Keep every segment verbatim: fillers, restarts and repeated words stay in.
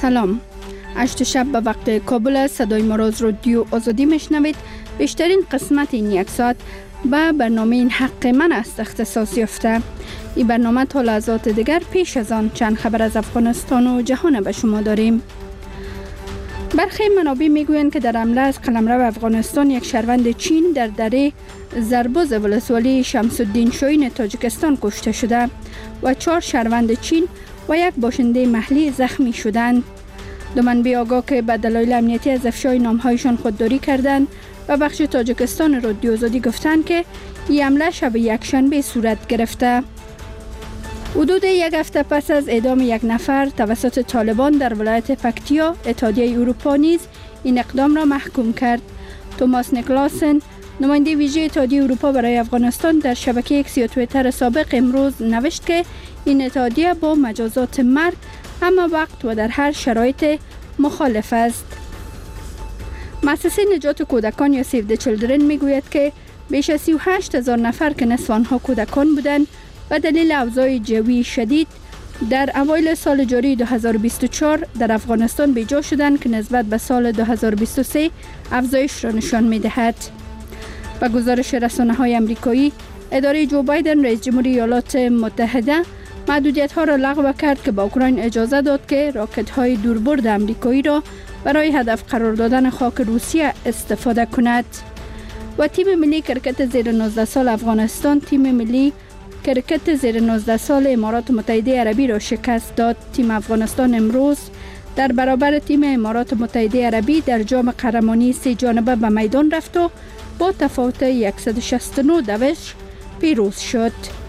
سلام. هشت شب به وقت کابل صدای ما را از رادیو آزادی میشنوید. بیشترین قسمت این یک ساعت به برنامه این حق من است اختصاص یافته. این برنامه تا لحظات دیگر پیش از آن چند خبر از افغانستان و جهان به شما داریم. برخی منابع میگویند که در حمله از قلمرو افغانستان یک شهروند چین در دره زربوز ولسوالی شمس الدین شاهین تاجیکستان کشته شده و چهار شهروند چین و یک باشنده محلی زخمی شدند. دو منبع آگاه که به دلایل امنیتی از افشای نامهایشان خودداری کردند و بخش تاجیکستان رادیو آزادی گفتند که این حمله شب یکشنبه صورت گرفته. حدود یک هفته پس از اعدام یک نفر توسط طالبان در ولایت پکتیا، اتحادیه اروپا نیز این اقدام را محکوم کرد. توماس نیکلاسن، نماینده ویژه اتحادیه اروپا برای افغانستان، در شبکه ایکس یا توییتر سابق امروز نوشت که این اتحادیه با مجازات مرگ همه وقت و در هر شرایط مخالف است. مؤسسه نجات کودکان یا سیو د چیلدرن میگوید که بیش از سی و هشت هزار نفر که نصف آنها کودکان بودند به دلیل اوضاع جوی شدید در اوایل سال جاری دو هزار و بیست و چهار در افغانستان بیجا شدند که نسبت به سال دو هزار و بیست و سه افزایش را نشان می‌دهد. با گزارش رسانه‌های آمریکایی، اداره جو بایدن رئیس جمهوری ایالات متحده محدودیت‌ها را لغو کرد که با اوکراین اجازه داد که راکت‌های دوربرد آمریکایی را برای هدف قرار دادن خاک روسیه استفاده کند. و تیم ملی کرکت زیر نوزده سال افغانستان تیم ملی کرکت زیر نوزده سال امارات متحده عربی را شکست داد. تیم افغانستان امروز در برابر تیم امارات متحده عربی در جام قهرمانی سه جانبه به میدان رفت و با تفاوت صد و شصت و نه دوش پیروز شد.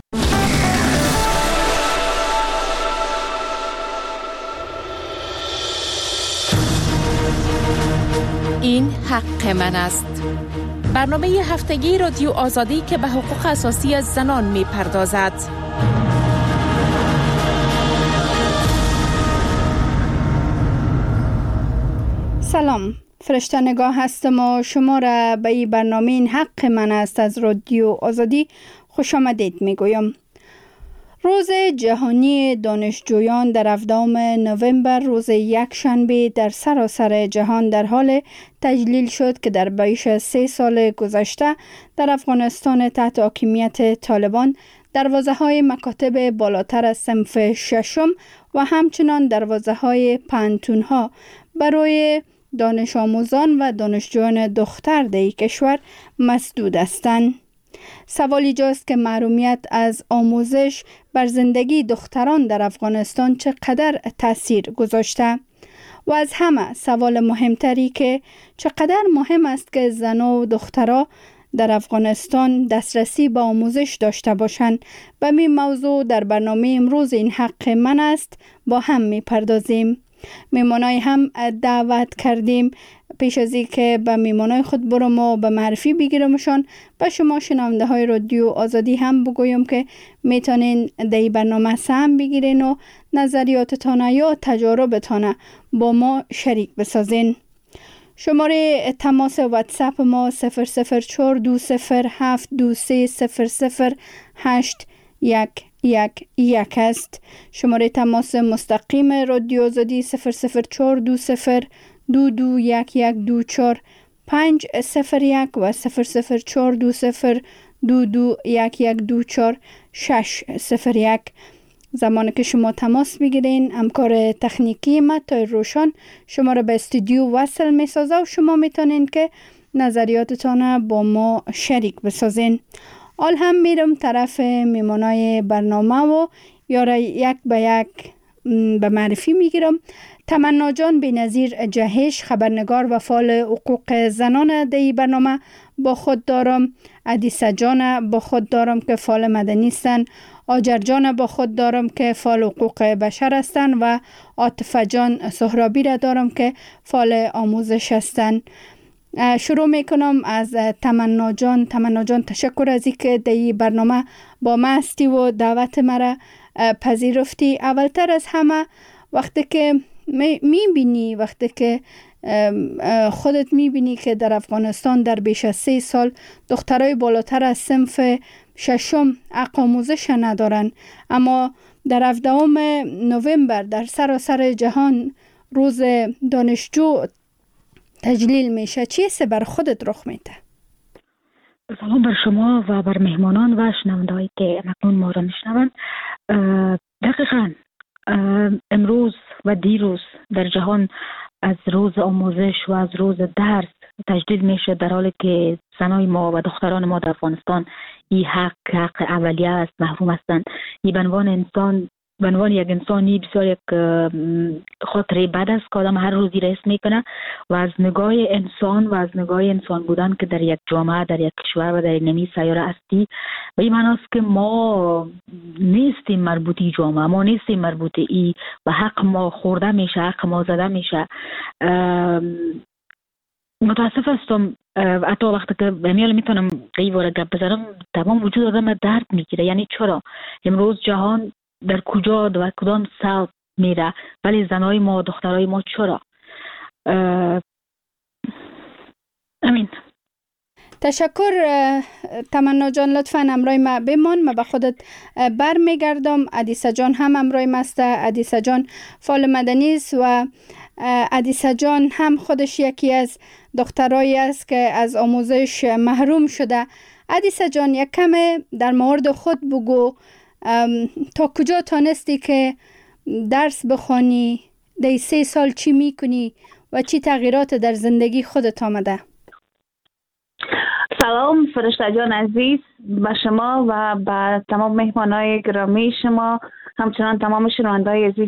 این حق من است. برنامه هفتگی رادیو آزادی که به حقوق اساسی زنان می پردازد. سلام، فرشته نگاه هستم و شما را به این برنامه این حق من است از رادیو آزادی خوش آمدید می گویم. روز جهانی دانشجویان در هفدهم نوامبر روز یک شنبه در سراسر جهان در حال تجلیل شد که در بیش از سه سال گذشته در افغانستان تحت حاکمیت طالبان دروازه‌های مکاتب بالاتر از صنف ششم و همچنان دروازه‌های پانتون‌ها برای دانش آموزان و دانشجویان دختر در کشور مسدود هستند. سوال ایجاست که محرومیت از آموزش بر زندگی دختران در افغانستان چقدر تاثیر گذاشته و از همه سوال مهمتری که چقدر مهم است که زنان و دخترها در افغانستان دسترسی به آموزش داشته باشند. به این موضوع در برنامه امروز این حق من است با هم میپردازیم. میمانای هم دعوت کردیم. پیش از این که به میمانای خود برم و به معرفی بگیرمشان، به شما شنونده های رادیو آزادی هم بگویم که میتونین در این برنامه سهم بگیرین و نظریاتتان یا تجاربتان با ما شریک بسازین. شماره تماس واتساپ ما صفر صفر چهار دو صفر هفت دو سه صفر صفر هشت یک یک یک است. شماره تماس مستقیم رادیو آزادی صفر صفر چهار دو صفر دو دو یک یک دو چهار پنج صفر یک و صفر صفر چهار دو صفر دو دو یک یک دو چهار شش صفر یک. زمانی که شما تماس میگیرین، همکار تکنیکی ما تا روشان شما را به استودیو وصل میسازه و شما میتونین که نظریاتتان با ما شریک بسازین. حال هم میرم طرف میمانای برنامه و یارا یک به یک به معرفی میگیرم. تمنا جان بی‌نظیر جهش، خبرنگار و فعال حقوق زنان در این برنامه با خود دارم. عدیسه جان با خود دارم که فعال مدنی هستند. آجر جان با خود دارم که فعال حقوق بشر هستند و عاطفه جان سهرابی را دارم که فعال آموزش هستند. شروع میکنم از تمنا جان. تمنا جان تشکر از اینکه در این برنامه با ما هستی و دعوت مرا پذیرفتی. اولتر از همه وقتی که میبینی وقتی که خودت میبینی که در افغانستان در بیش از سه سال دخترای بالاتر از صنف ششم حق آموزش ندارن، اما در هفدهم نوامبر در سراسر جهان روز دانشجو تجلیل میشه، چی است بر خودت رخ میده؟ سلام بر شما و بر مهمانان و شنوندهایی که مکنون ما را میشنوند. دقیقاً امروز و دیروز در جهان از روز آموزش و از روز درس تجلیل میشه، در حالی که زنای ما و دختران ما در افغانستان این حق حق اولیه است، محروم هستند. این به عنوان انسان، به عنوان یک انسانی بسیار یک خاطره بد است که آدم هر روزی رئیس میکنه و از نگاه انسان و از نگاه انسان بودن که در یک جامعه، در یک کشور و در نمی سیاره هستی، و این معنی است که ما نیستیم مربوطی جامعه، ما نیستیم مربوطی ای و حق ما خورده میشه، حق ما زده میشه. متاسف هستم حتی وقتی که بمیال میتونم قیواره گپ بزنم، تمام وجود آدم درد میگیره. یعنی چرا امروز جهان در کجا و کدام سمت میره، ولی زنای ما، دخترای ما چرا؟ امین. تشکر تمنا جان، لطفاً امروی ما بمان، ما به خودت بر میگردم. عدیسه جان هم امروی ماسته. عدیسه جان فعال مدنی است و عدیسه جان هم خودش یکی از دخترایی است که از آموزش محروم شده. عدیسه جان یک کم در مورد خود بگو، تا کجا تانستی که درس بخوانی؟ در سه سال چی میکنی و چی تغییرات در زندگی خودت آمده؟ سلام فرشته جان عزیز، به شما و به تمام مهمانای گرامی شما، همچنان تمام شنونده‌های عزیز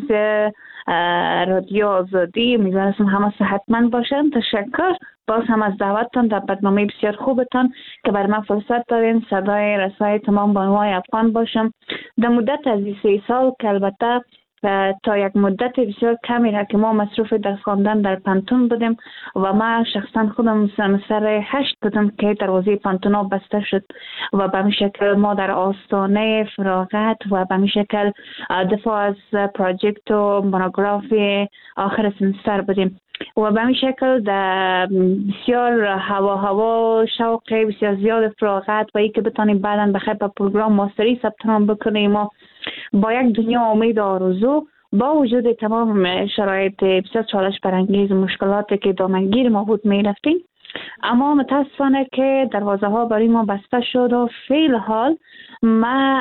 رادیو آزادی. امیدوارم همه صحتمند باشن. تشکر باز هم از دعوتتان در برنامه بسیار خوبتان که بر من فرصت دارین صدای رسای تمام بانوای افغان باشم. در مدت از سه سال که البته تا یک مدت بسیار کمی را که ما مصروف درس خواندن در پانتون بودیم و ما شخصا خودم سمستر هشت بودم که دروازه پانتون ها بسته شد و به می شکل ما در آستانه فراغت و به می شکل دفاع از پروژکت و مونوگرافی آخر سمستر بودیم و به می شکل در بسیار هوا هوا شوق بسیار زیاد فراغت و ای که بتانیم بعدا بخیر به پروگرام ماستری ثبت نام بکنیم و با یک دنیا امید آرزو، با وجود تمام شرایط بسیار چالش برانگیز مشکلاتی که دامنگیر ما بود می رفتیم، اما متاسفانه که دروازه ها برای ما بسته شد و فعل حال ما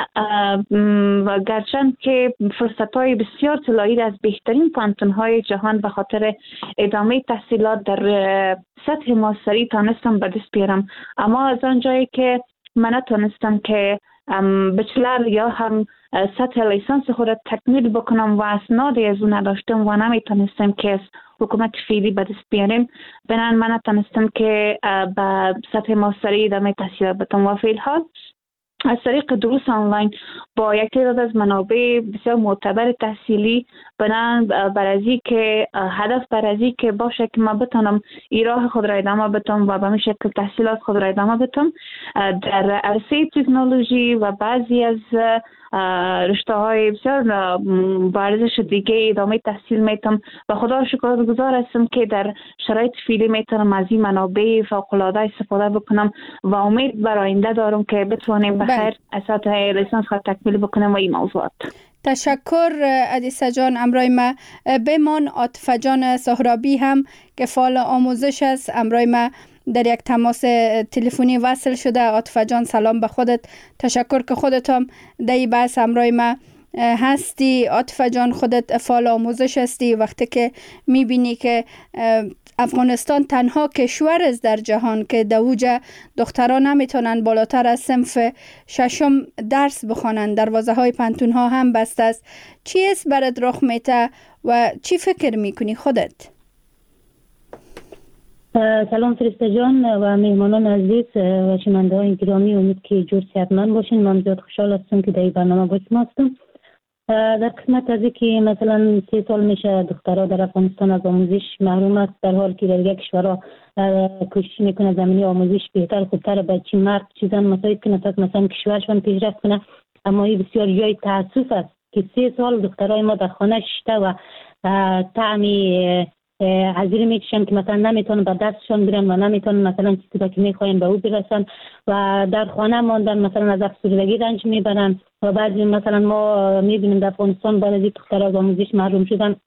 و گرچند که فرصت های بسیار طلایی از بهترین پانتون های جهان به خاطر ادامه تحصیلات در سطح ماستری تانستم به دست بیارم، اما از آن جایی که من نتونستم که بچلر یا هم سطح لیسانس خود تکمیل بکنم و اسنادی از اون نداشتم و نمیتونستم که از حکومت فعلی به دست بیارم، بنان من نتونستم که به سطح ماستری ادامه تحصیلات بدم و فی الحال از طریق دروس آنلاین با یک تعداد از منابع بسیار معتبر تحصیلی بنان برازی که هدف برازی که باشه که ما بتونم این راه خود را ادامه بدم و به این شکل تحصیلات خود را ادامه بدم در عرصه تکنولوژی و بعضی از رشته های بسیار با ارزش دیگه ادامه تحصیل میتونم و خدا را شکرگزار هستم که در شرایط فعلی میتونم از این منابع فوق العاده استفاده بکنم و امید بر آینده دارم که بتوانیم بخیر اساتید لیسانس خود تکمیل بکنم و این موضوعات. تشکر عدیسه جان. امروی ما بمان. عاطفه جان سهرابی هم که فعال آموزش است امروی ما در یک تماس تلفنی وصل شده. عاطفه جان سلام به خودت. تشکر که خودت هم در این بحث امروی ما هستی. عاطفه جان خودت فعال آموزش هستی. وقتی که میبینی که افغانستان تنها کشور است در جهان که در اوج دختران نمیتونن بالاتر از صنف ششم درس بخوانند، دروازه های پانتون ها هم بسته است، چی است برات رخ میته و چی فکر میکنی خودت؟ سلام فرشته جان و مهمانان عزیز و شنونده های گرامی، امید که جور صحتمند باشین. من بسیار خوشحال هستم که در این برنامه با شما هستم. در قسمت از که مثلا سه سال میشه دخترها در افغانستان از آموزش محروم است، در حالی که در یک کشورها کوشش میکنه زمینی آموزش بهتر خوبتر بچه مرد چیزان مساعد کنه تا مثلا کشورشان پیشرفت کنه، اما این بسیار جای تاسف است که سه سال دخترای ما در خانه شده و طعمی حضیری میکشن که مثلا نمیتونن به دستشان برن و نمیتونن مثلا چیزی که میخواین به او برسن و در خانه ماندن، مثلا از افسردگی رنج میبرن و بعضی مثلا ما میبینیم در افغانستان بعضی دخترها از آموزش محروم شدن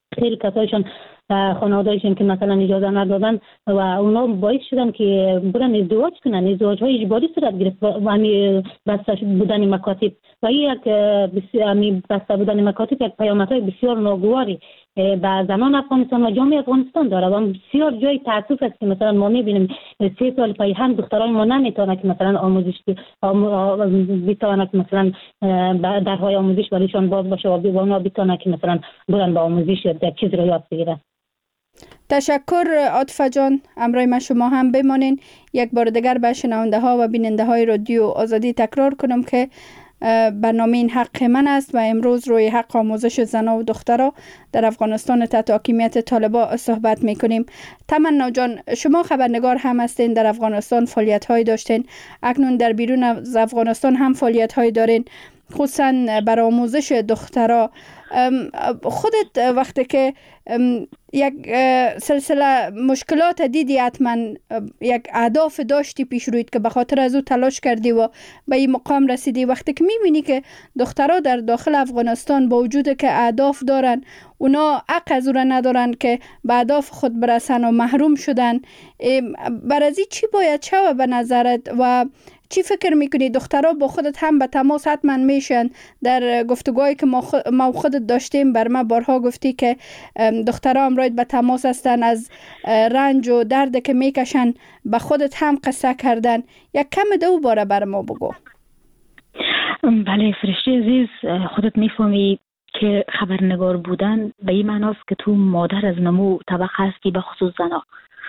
خیلی کسایشان خانواده‌ایشون که مثلا اجازه ندادن و اونا باعث شدن که برن ازدواج کنن. ازدواج های اجباری صورت گرفت و همین بسته بودن مکاتب و یک بسیار بسته بودن مکاتب یک پیامدهای بسیار ناگواری به زنان افغانستان و جامعه افغانستان داره و بسیار جای تاسف است که مثلا ما میبینیم سه سال پای هم دخترای ما نمیتونه که مثلا آموزش بتونه که مثلا درهای آموزش برایشان باز باشه و اونا بتونه که مثلا برن با آموزش در چیز رو یاد بگیرن. تشکر عاطفه جان، امروز ما شما هم بمانین. یک بار دیگر به شنونده ها و بیننده های رادیو آزادی تکرار کنم که برنامه این حق من است و امروز روی حق آموزش زنان و دخترها در افغانستان تحت حاکمیت طالبان صحبت میکنیم. تمنا جان، شما خبرنگار هم هستین، در افغانستان فعالیت های داشتین، اکنون در بیرون از افغانستان هم فعالیت های دارین، خصوصا برای آموزش دخترها. خودت وقتی که یک سلسله مشکلات دیدی، حتما یک اهداف داشتی پیش رویت که به خاطر از او تلاش کردی و به این مقام رسیدی. وقتی که میبینی که دخترها در داخل افغانستان با وجود که اهداف دارن، اونا حق از او را ندارن که به اهداف خود برسن و محروم شدن، برازی چی باید شوه به نظرت و چی فکر میکنی؟ دخترها با خودت هم به تماس حتما میشن. در گفتگوهایی که ما, خود ما خودت داشتیم بر ما بارها گفتی که دخترها امروز به تماس هستن، از رنج و درد که میکشن به خودت هم قصه کردن. یک کم دو باره بر ما بگو. بله فرشته عزیز، خودت میفهمی که خبرنگار بودن به این معناست که تو مادر از نمو طبقه هستی، به خصوص زنها.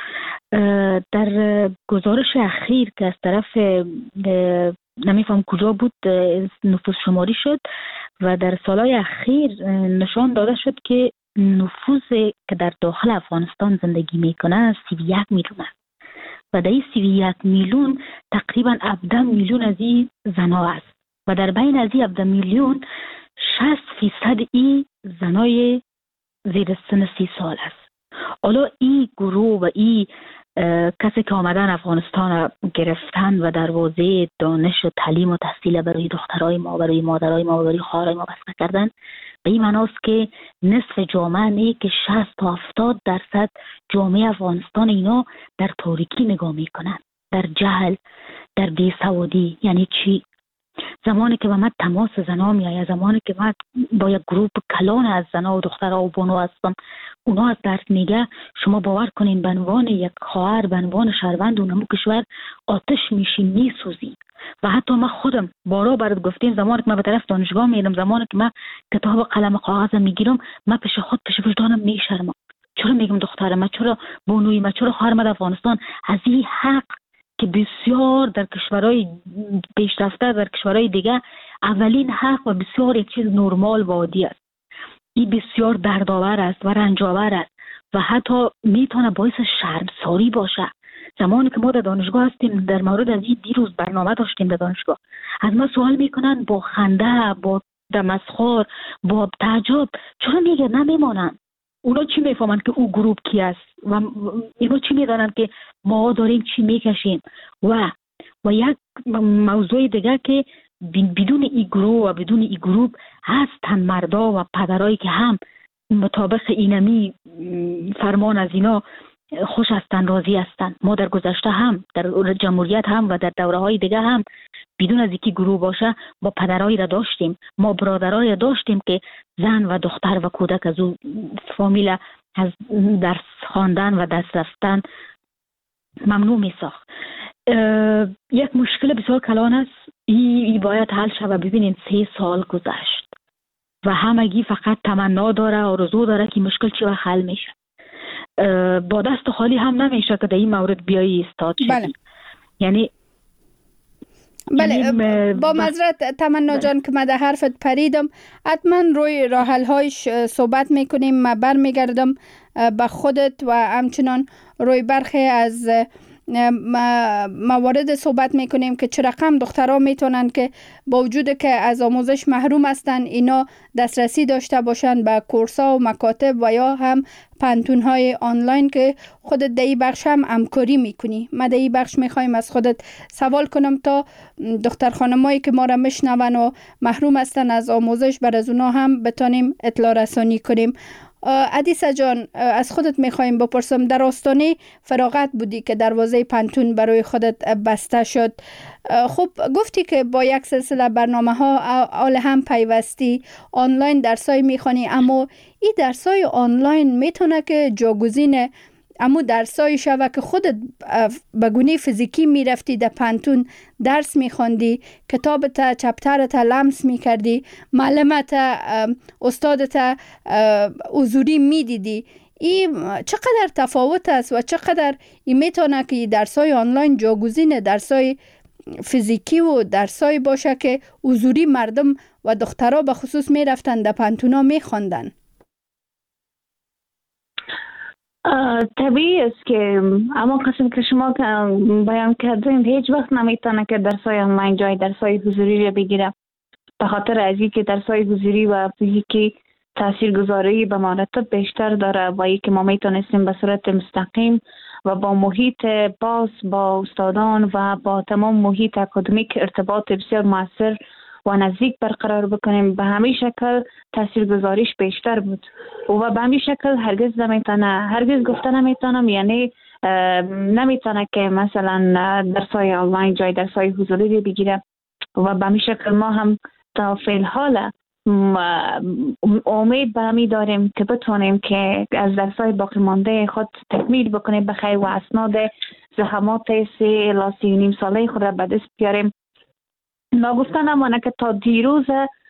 در گزارش اخیر که از طرف نمیفهم کجا بود نفوس شماری شد و در سالهای اخیر نشان داده شد که نفوس که در داخل افغانستان زندگی میکنه سی و یک میلیون است و در این سی و یک میلیون تقریبا هفده میلیون از این زنها است و در بین از این هفده میلیون شصت فیصد این زنای زیر سن سی سال است. حالا این گروه و این کسی که آمدن افغانستان گرفتن و دروازه دانش و تعلیم و تحصیل برای دخترای ما، برای مادرای ما و برای خواهرای ما بسته کردن، به این معناست که نصف جامعه نه که شصت تا هفتاد درصد جامعه افغانستان اینا در تاریکی نگاه میکنن، در جهل، در بیسوادی. یعنی چی؟ زمانی که به من تماس زنها میایه، زمانی که من با یک گروپ کلان از زنها و دخترها و بانو هستم، اونا از درد میگه، شما باور کنین به عنوان یک خواهر، به عنوان شهروند اونمو کشور آتش میشی، میسوزی. و حتی من خودم بارا برات گفتیم، زمانی که من به طرف دانشگاه میرم، زمانی که من کتاب قلم کاغذ میگیرم، من پیش خود پیش وجدانم میشرمم. چرا میگم دخترم، چرا بانوی من، چرا خواهر من افغانستان از این حق که بسیار در کشورهای پیشرفته، در کشورهای دیگه اولین حق و بسیار یک چیز نرمال و عادی است، این بسیار دردآور است و رنجاور است و حتی میتونه باعث شرمساری باشه. زمانی که ما در دانشگاه هستیم، در مورد از این دیروز برنامه داشتیم در دانشگاه، از ما سوال میکنن با خنده، با تمسخر، با تعجب، چرا میگه نمیمانن؟ اونا چی میفهمن که او گروپ کی است و اینا چی میدانن که ما داریم چی میکشیم؟ و و یک موضوع دیگه که بدون این گروه و بدون این گروپ هستن مردا و پدرایی که هم مطابق اینمی فرمان از اینا خوش هستن، راضی هستن. ما در گذشته هم در جمهوریت هم و در دوره های دیگه هم بدون از اینکه گروه باشه ما پدرایی را داشتیم، ما برادرایی را داشتیم که زن و دختر و کودک از اون فامیل از درس خواندن و درس رفتن ممنوع می ساخت. یک مشکل بسیار کلان است، این باید حل شود. ببینین سه سال گذشت و همگی فقط تمنا داره، آرزو داره که مشکل چی وقت حل میشه. با دست خالی هم نمیشه که در این مورد بیایی استاد شدی. بله. یعنی بله با معذرت تمنا جان که من در حرفت پریدم، حتما روی راه حل هایش صحبت میکنیم. من برمیگردم به خودت و همچنان روی برخی از موارد صحبت میکنیم که چه رقم دخترها میتونن که با وجود که از آموزش محروم هستن، اینا دسترسی داشته باشن به کورس‌ها و مکاتب و یا هم پانتون‌های آنلاین که خودت در این بخش هم همکاری میکنی. من در این بخش میخوایم از خودت سوال کنم تا دختر خانمایی که ما را میشنون و محروم هستن از آموزش، بر از اونا هم بتانیم اطلاع رسانی کنیم. عدیسه جان، از خودت میخوایم بپرسم، در آستانه فراغت بودی که دروازه پنتون برای خودت بسته شد. خب گفتی که با یک سلسله برنامه ها آل هم پیوستی، آنلاین درسای میخوانی، اما این درسای آنلاین میتونه که جاگزین امو درسای شوه که خودت به گونه فیزیکی میرفتی در پنتون درس میخواندی، کتابت چپترت لمس میکردی، معلمت استادت حضوری میدیدی. این چقدر تفاوت است و چقدر این میتونه که درسای آنلاین جاگزین درسای فیزیکی و درسای باشه که حضوری مردم و دخترها به خصوص میرفتن در پنتونا میخواندن؟ طبیعی است که اما قسم که شما بیان کردین هیچ وقت نمیتونه که درسای آنلاین جای درسای حضوری رو بگیره، به خاطر از اینکه درسای حضوری و فیزیکی تاثیرگذاری به مراتب بیشتر داره و اینکه ما میتونستیم به صورت مستقیم و با محیط باز با استادان و با تمام محیط اکادمیک ارتباط بسیار موثر و نزدیک برقرار بکنیم. به همین شکل تاثیرگذاریش بیشتر بود و به همین شکل هرگز نمیتونه هرگز گفته نمیتونم یعنی نمیتونه که مثلا درسای آنلاین جای درسای حضوری بگیره و به همین شکل ما هم تا فعل حال امید به همی داریم که بتونیم که از درسای باقی مانده خود تکمیل بکنیم بخیر و اسناد زحمات سه الی سی و نیم ساله خود را به دست بیاریم. ناگفته نمانه که تا دیروز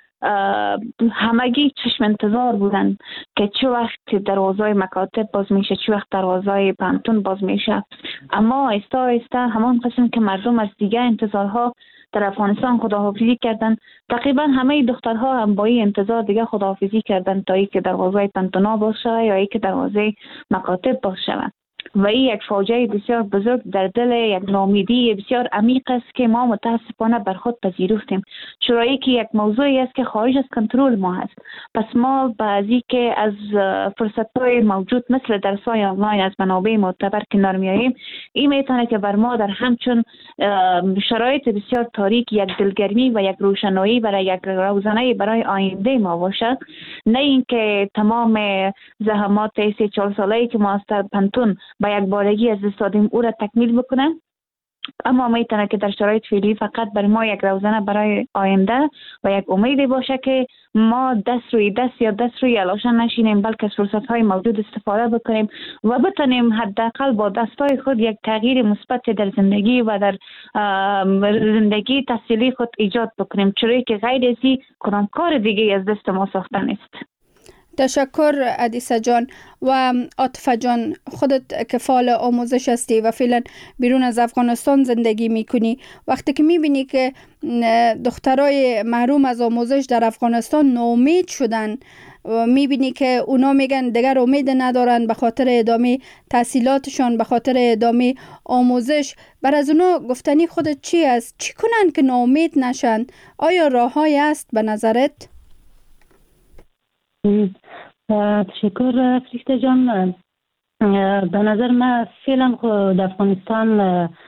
همگی چشم انتظار بودن که چه وقت دروازای مکاتب باز میشه، چه وقت دروازای پنتون باز میشه، اما ایستا ایستا همان قسم که مردم از دیگه انتظارها در افغانستان خداحافظی کردن، تقریبا همه دخترها هم با این انتظار دیگه خداحافظی کردن تا ای که دروازه پنتونا باز شود یا ای که دروازه مکاتب باز شود. و این یک فاجعه بسیار بزرگ در دل یک ناامیدی بسیار عمیق است که ما متاسفانه بر خود پذیرفتیم، چرایی که یک موضوعی است که خارج از کنترل ما هست. پس ما بعضی که از فرصت‌های موجود مثل درس‌های آنلاین از منابع معتبر کنار میاییم، این میتونه که بر ما در همچون شرایط بسیار تاریک یک دلگرمی و یک روشنایی برای یک روزنه برای آینده ما باشد، نه اینکه تمام زحمات سه چهار ساله‌ای که ما از پنتون با یک بارگی از دست دادیم او را تکمیل بکنه. اما میتونه که در شرایط فعلی فقط برای ما یک روزنه برای آینده و یک امیدی باشه که ما دست روی دست یا دست روی علاشان نشینیم، بلکه از فرصت‌های موجود استفاده بکنیم و بتونیم حداقل با دستای خود یک تغییر مثبت در زندگی و در زندگی تحصیلی خود ایجاد بکنیم، چرایی که غیر از این کدام کار دیگه از دست ما ساخته نیست. تشکر عدیسه جان. و عاطفه جان، خودت که فعال آموزش هستی و فعلا بیرون از افغانستان زندگی میکنی، وقتی که میبینی که دخترای محروم از آموزش در افغانستان ناامید شدن و میبینی که اونا میگن دیگر امید ندارن به خاطر ادامه تحصیلاتشان، به خاطر ادامه آموزش، بر از اونا گفتنی خودت چی است؟ چی کنن که ناامید نشن؟ آیا راه‌هایی است به نظرت؟ تشکر فرشته جان. به نظر من فعلا در افغانستان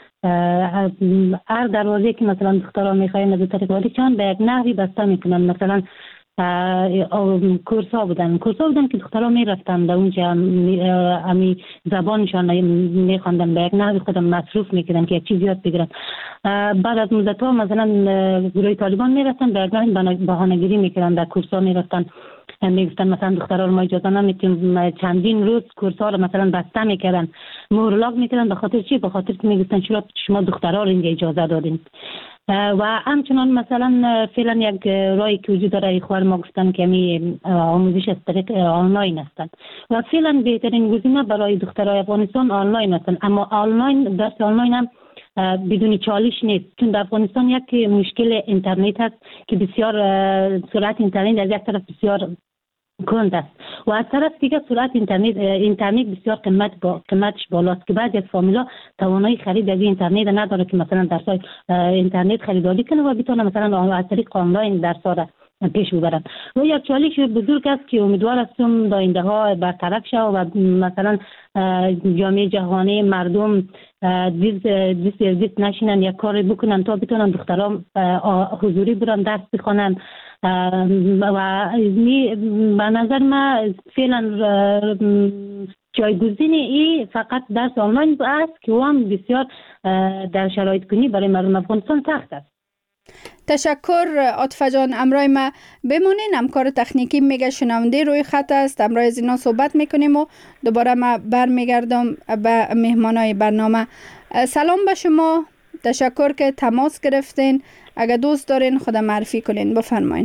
هر دروازه که مثلا دخترها میخواین از طریق والدشان به یک نحوی بسته میکنن. مثلا کورس ها بودن کورس ها بودن که دخترها میرفتن در اونجا امی زبانشان میخواندن، به یک نحوی خودم مصروف میکردن که یک چیز یاد بگیرن. بعد از مدت ها مثلا گروه طالبان میرفتن به یک نحوی بهانه‌گیری میکردن، در کورس ها میرفتن میگفتن مثلا دخترها رو ما اجازه نمیدیم، چندین روز کورس ها رو مثلا بسته میکردن، مهرلاک میکردن. به خاطر چی؟ به خاطر که میگفتن چرا شما دخترها رو اینجا اجازه دادین. و همچنان مثلا فعلا یک راهی که وجود داره، ایخوار ما گفتن که می آموزش از طریق آنلاین هستند و فعلا بهترین گزینه برای دخترای افغانستان آنلاین هستند. اما آنلاین درس آنلاین هم بدون چالش نیست، چون در افغانستان یک مشکل اینترنت هست که بسیار سرعت اینترنت از یک طرف بسیار کند است و از طرف دیگه سرعت اینترنت اینترنت بسیار قیمت با قیمتش بالاست که بعضی از فامیلا توانایی خرید از اینترنت نداره که مثلا درسای اینترنت خریداری کنه و بتونه مثلا از طریق آنلاین درس را پیش ببرند. و یک چالش بزرگ است که امیدوار هستم آینده ها برطرف شود و مثلا جامعه جهانی مردم دیز دیز دیز نشینن یک کاری بکنن تا بتونن دختران حضوری برن درس بخونن و به نظر من فعلا جایگزین ای فقط درس آنلاین است که هم بسیار در شرایط کنی برای مردم افغانستان سخت است. تشکر عاطفه جان. امرای ما بمونین، همکار تکنیکی میگه شنونده روی خط است، امرای از اینا صحبت میکنیم و دوباره ما برمیگردم به مهمانای برنامه. سلام به شما، تشکر که تماس گرفتین. اگه دوست دارین خدا معرفی کنین، بفرمایین.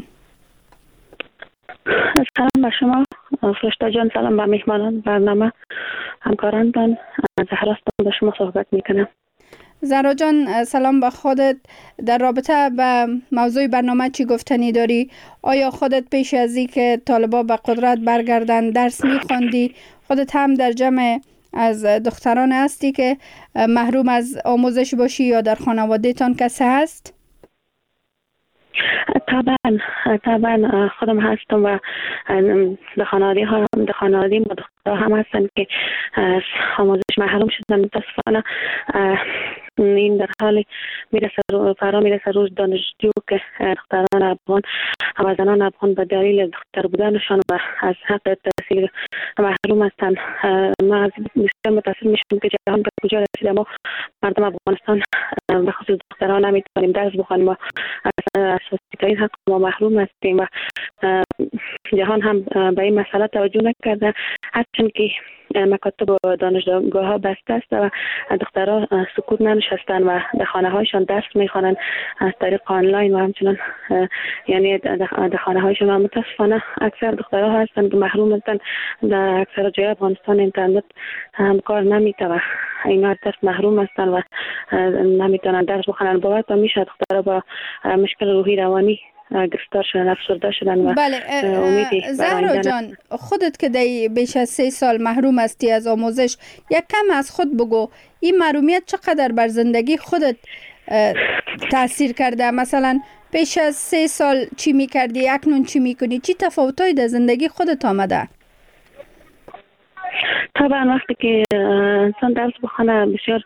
سلام به شما فرشته جان، سلام به مهمانان برنامه، همکارانتان. زهرا هستم، به شما صحبت میکنم. زهرا جان سلام به خودت. در رابطه به موضوع برنامه چی گفتنی داری؟ آیا خودت پیش از این که طالبا به قدرت برگردن درس میخوندی؟ خودت هم در جمع از دختران هستی که محروم از آموزش باشی یا در خانواده تان کسی هست؟ طبعا طبعا خودم هستم و در خانواده ها در خانواده ما دخترها هم هستن که آموزش محروم شدن. متاسفانه این در حال میرسه فرا میرسه روز دانشجو که دختران افغان و زنان افغان به دلیل دختر بودنشان و از حق تحصیل محروم هستند. ما از بسیار متاسف میشیم که جهان به کجا رسیده. ما مردم افغانستان به خصوص دختران نمیتونیم درس بخوانیم و اساسی ترین حق ما محروم هستیم و جهان هم به این مسئله توجه نکرده، هرچند که مکاتب و دانشگاه ها بسته است و دخترها سکوت ننشستن و در خانه هایشان درس میخوانند از طریق آنلاین و همچنان یعنی در خانه هایشان. و متاسفانه اکثر دخترها هستند که محروم هستند. در اکثر جای افغانستان اینترنت هم کار نمیده و اینا از درس محروم هستند و نمیتونن درس بخوانند. باید میشه دخترها با مشکل روحی روانی گرفتار شدن، افسرده شدن و بله. زهرا جان خودت که دی بیش از سه سال محروم هستی از آموزش، یک کم از خود بگو این محرومیت چقدر بر زندگی خودت تاثیر کرده؟ مثلا بیش از سه سال چی میکردی، اکنون چی میکنی؟ چی تفاوتایی در زندگی خودت آمده؟ طبعا وقتی که انسان درس بخونه بسیار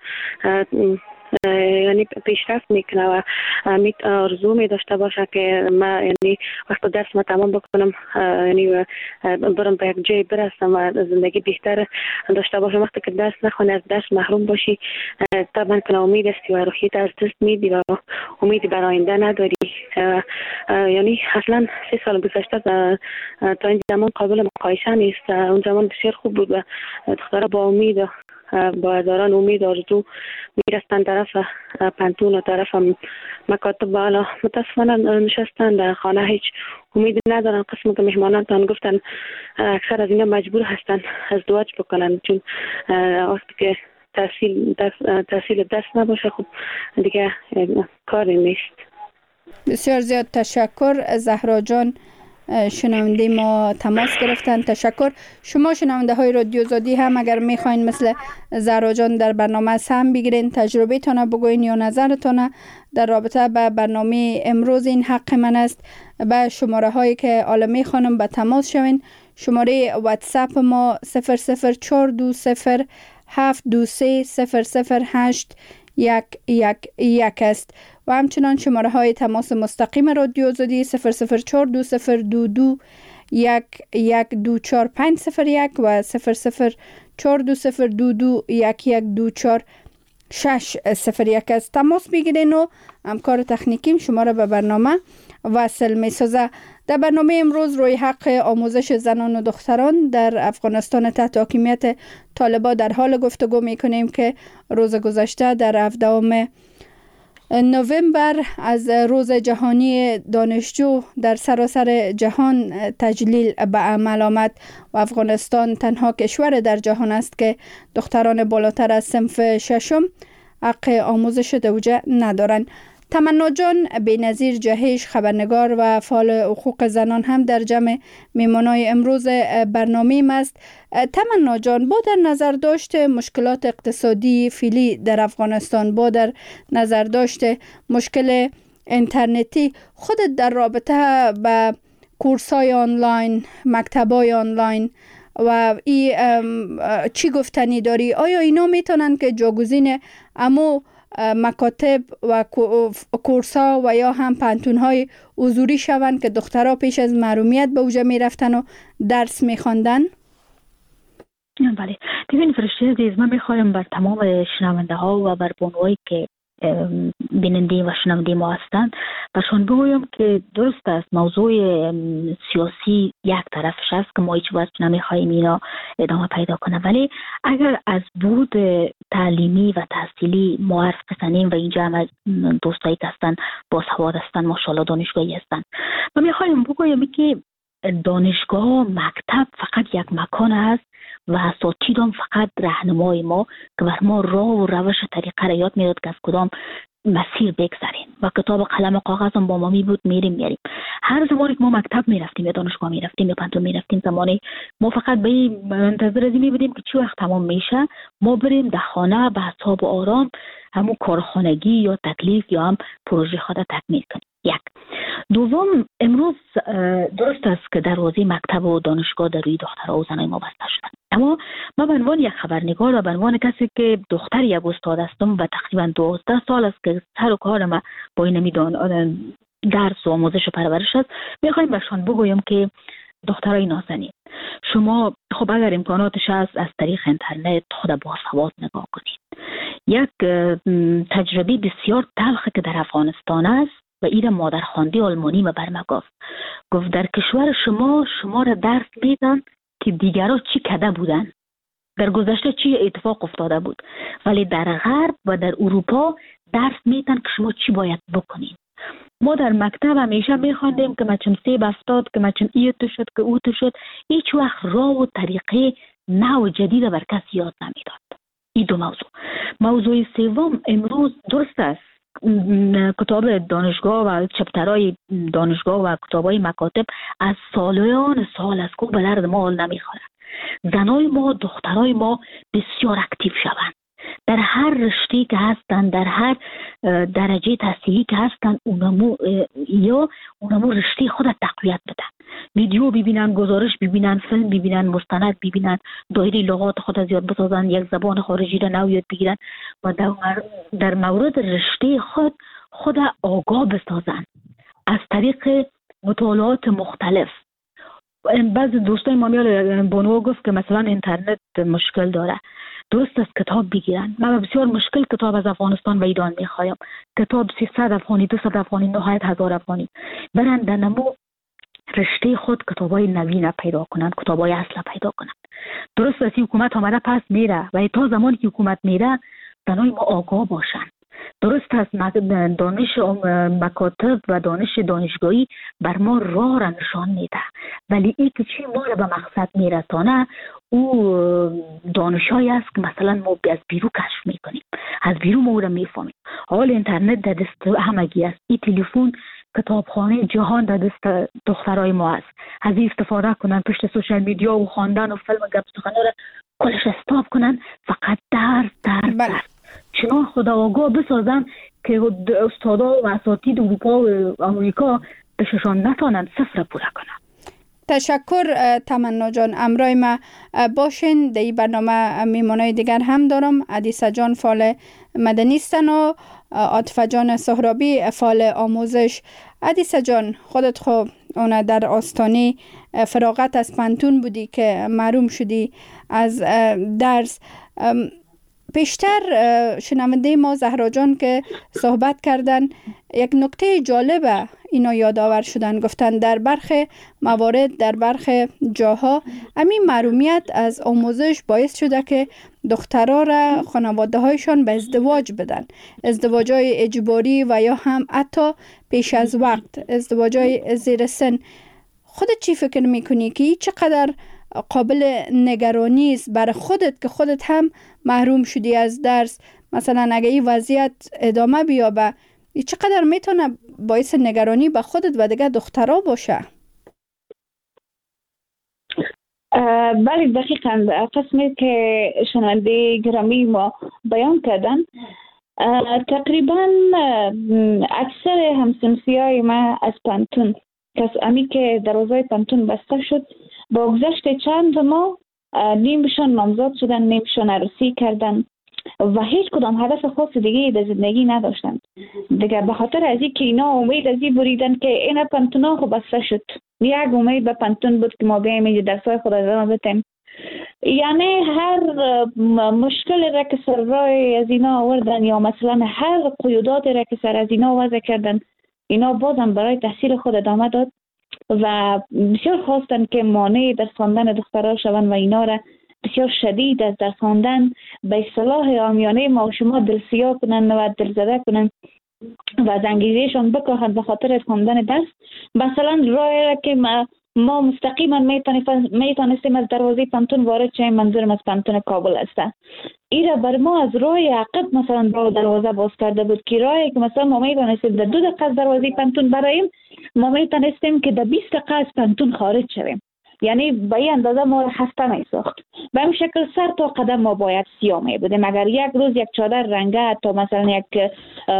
یعنی پیشرفت میکنه و آرزو می داشته باشه که ما یعنی وقتی درس ما تمام بکنم یعنی برم به یک جای برسم و زندگی بهتر داشته باشم. وقتی که درس نخونی، از درس محروم باشی، طبعا که امید هستی و روحیت از دست میدی و امیدی بر آینده نداری. یعنی اصلا سه سال گذشته تا این زمان قابل مقایسه نیست. اون زمان بسیار خوب بود و دخترها با امید با هزاران امید آرزو میرستن طرف پنتون و طرف مکاتب. بالا متاسفانه نشستن در خانه، هیچ امید ندارن. قسم که مهمانانتان گفتن اکثر از اینا مجبور هستن ازدواج بکنن، چون وقتی که تحصیل تحصیل دست نباشه خب دیگه کاری نیست. بسیار زیاد تشکر زهرا جان. شنونده ما تماس گرفتن، تشکر. شما شنونده های رادیو آزادی هم اگر میخواین مثل زهرا جان در برنامه سهم بگیرین، تجربه تانه بگوین یا نظرتانه در رابطه به برنامه امروز این حق من است، به شماره هایی که عالمی خانم به تماس شوین. شماره واتساپ ما صفر صفر چهار دو صفر هفت دو سه صفر صفر هشت یک یک یک است و همچنان شماره های تماس مستقیم رادیو آزادی صفر صفر چهار دو صفر دو دو یک یک دو چهار پنج صفر یک و صفر صفر چهار دو صفر دو دو یک یک دو چهار شش صفر یک است. تماس بگیرین و همکار تکنیکیم شما را به برنامه وصل می سازه. در برنامه امروز روی حق آموزش زنان و دختران در افغانستان تحت حاکمیت طالبان در حال گفتگو می کنیم که روز گذشته در هفدهم نوامبر از روز جهانی دانشجو در سراسر جهان تجلیل به عمل آمد و افغانستان تنها کشور در جهان است که دختران بالاتر از صنف ششم حق آموزش دوجه ندارند. تمنا جان بی‌نظیر جهش، خبرنگار و فعال حقوق زنان هم در جمع میمانای امروز برنامه است. تمنا جان، با در نظر داشته مشکلات اقتصادی فعلی در افغانستان، با در نظر داشته مشکل اینترنتی خودت در رابطه به کورسای آنلاین، مکتبای آنلاین و ای چی گفتنی داری؟ آیا اینا میتونن که جاگزین امو مکاتب و کورسا و یا هم پانتون‌های حضوری شوند که دخترها پیش از محرومیت به اوجه میرفتن و درس میخواندن؟ بله، ببین فرشته عزیز، من میخوایم بر تمام شنونده ها و بر بانوایی که بیننده و شنونده ما هستند برشان بگویم که درست است موضوع سیاسی یک طرفش است که ما هیچ وقت نمیخوایم اینا ادامه پیدا کنه، ولی اگر از بود تعلیمی و تحصیلی ما حرف بزنیم و اینجا هم از دوستایی که هستن با سواد هستن، ماشاءالله دانشگاهی هستن، ما میخوایم بگویم که دانشگاه، مکتب فقط یک مکان است و اساتید هم فقط راهنمای ما که بر ما راه و روش طریقه را یاد میداد که از کدام مسیر بگذریم و کتاب قلم و کاغذ هم با ما می بود میریم میاریم. هر زمانی که ما مکتب میرفتیم یا دانشگاه میرفتیم یا پانتون میرفتیم، زمانی ما فقط به این منتظر از این بودیم که چی وقت تمام میشه ما بریم در خانه به حساب آرام همون کارخانگی یا تکلیف یا هم پروژه خود تکمیل کنیم. یک. دوم، امروز درست است که دروازه مکتب و دانشگاه در روی دخترها و زنای ما بسته شدن، اما ما به عنوان یک خبرنگار و به عنوان کسی که دختر یک استاد هستم و تقریبا دوازده سال است که سر و کار ما با این میدان درس و آموزش و پرورش است، میخوایم برشان بگویم که دخترای نازنین، شما خب اگر امکاناتش هست از طریق اینترنت خود با سواد نگاه کنید. یک تجربه بسیار تلخ که در افغانستان است و این مادرخوانده آلمانی ما بر ما گفت گفت در کشور شما شما را درس میدن که دیگرها چی کده بودن، در گذشته چی اتفاق افتاده بود، ولی در غرب و در اروپا درس میدن که شما چی باید بکنید. ما در مکتب همیشه میخواندیم که مچم سیب افتاد، که مچم ای تو شد، که او تو شد. هیچ وقت راه و طریقه نو و جدید بر کس یاد نمیداد. این دو موضوع. موضوع سوم، امروز درست است کتاب دانشگاه و چپترهای دانشگاه و کتابای مکاتب از سالان سال از کو به درد ما حال نمیخوره. زنای ما، دخترای ما بسیار اکتیو شوند در هر رشته که هستن، در هر درجه تحصیلی که هستن، اونمو یا اونمو رشته خود تقویت بدن، ویدیو ببینن، گزارش ببینن، فیلم ببینن، مستند ببینن، دایره لغات خود از یاد بسازن، یک زبان خارجی را نو یاد بگیرن و در مورد رشته خود خود آگاه بسازن از طریق مطالعات مختلف. بعض دوستای ما میال بانو گفت که مثلا اینترنت مشکل داره. درست است، کتاب بگیرن. من بسیار مشکل کتاب از افغانستان و ایران میخوایم، کتاب سیصد افغانی، دویست افغانی، نهایت هزار افغانی. برن در نمو رشته خود کتابای نوین پیدا کنن، کتابای اصل پیدا کنن. درست است حکومت آمده پس میره و تا زمانی که حکومت میره زنای ما آگاه باشن. درست است دانش مکاتب و دانش دانشگاهی بر ما راه را نشان میده، ولی این که چی ما را به مقصد میرسانه او دانشایی است که مثلا ما از بیرون کشف میکنیم، از بیرون ما را میفهمیم. حال اینترنت در دست همگی است، این تلفن کتابخانه جهان در دست دخترای ما است. از این استفاده کنن، پشت سوشال میدیا و خواندن و فیلم و گپ سخنان را کلش استاپ کنن، فقط درس درس درس. چنان خدا آگاه بسازن که استادا و اساتید اروپا و امریکا بهشان نتانند صفر پوره کنن. تشکر تمنا جان. امرای ما باشین. در این برنامه میمانای دیگر هم دارم. عدیسه جان فعال مدنی هستن و عاطفه جان سهرابی فعال آموزش. عدیسه جان، خودت خو اون در آستانه فراغت از پانتون بودی که محروم شدی از درس. پیشتر شنونده ما زهرا جان که صحبت کردن یک نکته جالبه اینا یادآور شدن، گفتن در برخی موارد در برخی جاها همین محرومیت از آموزش باعث شده که دخترها را خانواده هایشان به ازدواج بدن، ازدواج های اجباری و یا هم حتی پیش از وقت، ازدواج های زیر سن. خودت چی فکر میکنی که چقدر قابل نگرانی است برای خودت که خودت هم محروم شدی از درس؟ مثلا اگه این وضعیت ادامه بیابه چقدر میتونه باعث نگرانی به خودت و دیگه دخترها باشه؟ بله دقیقاً قسمی که شنونده گرامی ما بیان کردن، تقریبا اکثر همسنفیای ما از پانتون کس امی که دروازه پانتون بسته شد با گذشت چند ماه نیمشان نامزد شدن، نیمشان عروسی کردن و هیچ کدام هدف خاص دیگه در زندگی نداشتند دیگه. به خاطر از اینکه اینا امید از این بریدن که این پانتونا خب بسته شد، یک امید به پانتون بود که ما بیایم اینجا درسای خود ادامه بدیم. یعنی هر مشکل را که سر رای از اینا آوردن یا مثلا هر قیودات را که سر از اینا وضع کردن، اینا بازم برای تحصیل خود ادامه داد و بسیار خواستن که مانع در خواندن دخترها شوند و اینا را بسیار شدید از در خواندن به اصطلاح عامیانه ما و شما دلسیاه کنن و دلزده کنن و از انگیزهشان بکاهند به خاطر خواندن درس. مثلا رای را که ما ما مستقیما میتونستیم از دروازه پانتون وارد شیم، منظورم از پانتون کابل است. ایرا بر ما از راه عقب مثلا راه دروازه باز کرده بود که راهی که مثلا ما میتونستیم در دو دقیقه از دروازه پانتون برایم، ما میتونستیم که در بیست دقیقه از پانتون خارج شویم. یعنی به این اندازه ما را خسته می ساخت. به این شکل سر تا قدم ما باید سیاه می بودیم. اگر یک روز یک چادر رنگه تا مثلا یک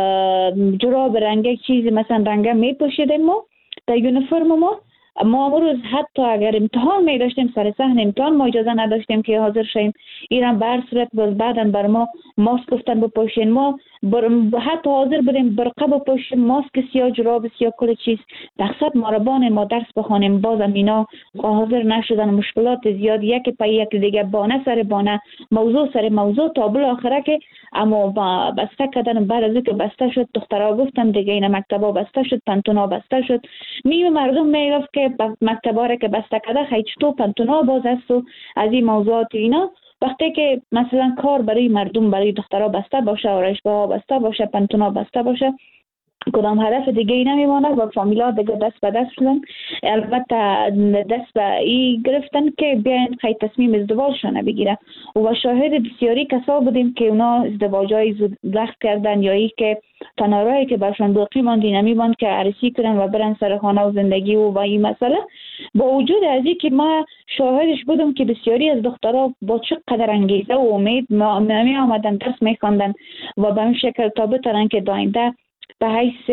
جراب رنگه چیزی مثلا رنگه می پوشیدیم ما در یونیفرم ما، ما امروز حتی اگر امتحان می داشتیم سر صحن امتحان ما اجازه نداشتیم که حاضر شیم. ایران به هر صورت باز بعدن بر ما ماسک گفتن بپوشین، ما حتی حاضر بودیم برقه بپوشیم، ماسک سیاه، جراب سیاه، کل چیز. مقصد ما را بانه ما درس بخوانیم، بازم اینا حاضر نشدن. مشکلات زیاد یک پای یک دیگه، بانه سر بانه، موضوع سر موضوع، تا بالاخره که اما بسته کردن. بعد از اینکه بسته شد دخترها گفتم دیگه این مکتبا بسته شد، پانتونا بسته شد. میو مردم میگفت که مکتبا را که بسته کرده خیلی چطور پانتونا باز است و از این موضوعات اینا. وقتی که مثلا کار برای مردم، برای دخترها بسته باشه، آرایشگاه بسته باشه، پانتونا بسته باشه، کدام هدف دیگه ای نمیمونه و فامیلا دیگه دست به دست شدن. البته دست به ای گرفتن که بیاین خیلی تصمیم ازدواجشان بگیره و شاهد بسیاری کسا بودیم که اونا ازدواجای زود وقت کردن یا ای که تنارایی که برشان باقی ماندی نمیباند که عروسی کنن و برن سر خانه و زندگی و با این مسئله. با وجود از این که ما شاهدش بودم که بسیاری از دخترها با چقدر انگیزه و امید می آمدن درس می خواندن و به این شکل تا بترن که داینده به حیث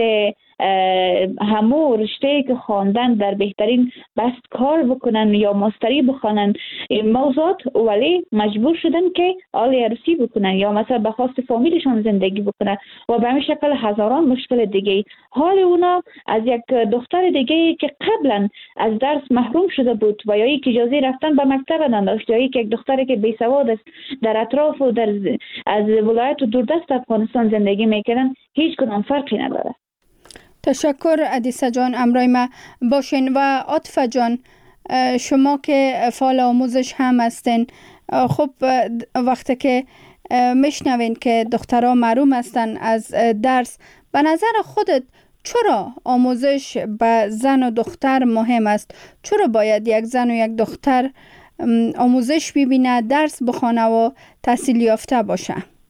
همو رشته که خواندن در بهترین بست کار بکنن یا ماستری بخوانن این موضوعات، ولی مجبور شدن که آلی عروسی بکنن یا مثلا به خواست فامیلشان زندگی بکنن و به همین شکل هزاران مشکل دیگه. حال اونا از یک دختر دیگه که قبلا از درس محروم شده بود و یا یک اجازه رفتن به مکتب نداشت یا یک دختری که بی سواد است در اطراف و در از ولایت و دوردست افغانستان زندگی میکنن، هیچ کدام فرقی نداره. تشکر ادیسه جان، امرای ما باشین. و عاطفه جان، شما که فعال آموزش هم هستین، خب وقتی که میشنوین که دخترها محروم هستن از درس، به نظر خودت چرا آموزش به زن و دختر مهم است؟ چرا باید یک زن و یک دختر آموزش ببینه، درس بخونه و تحصیل یافته باشه؟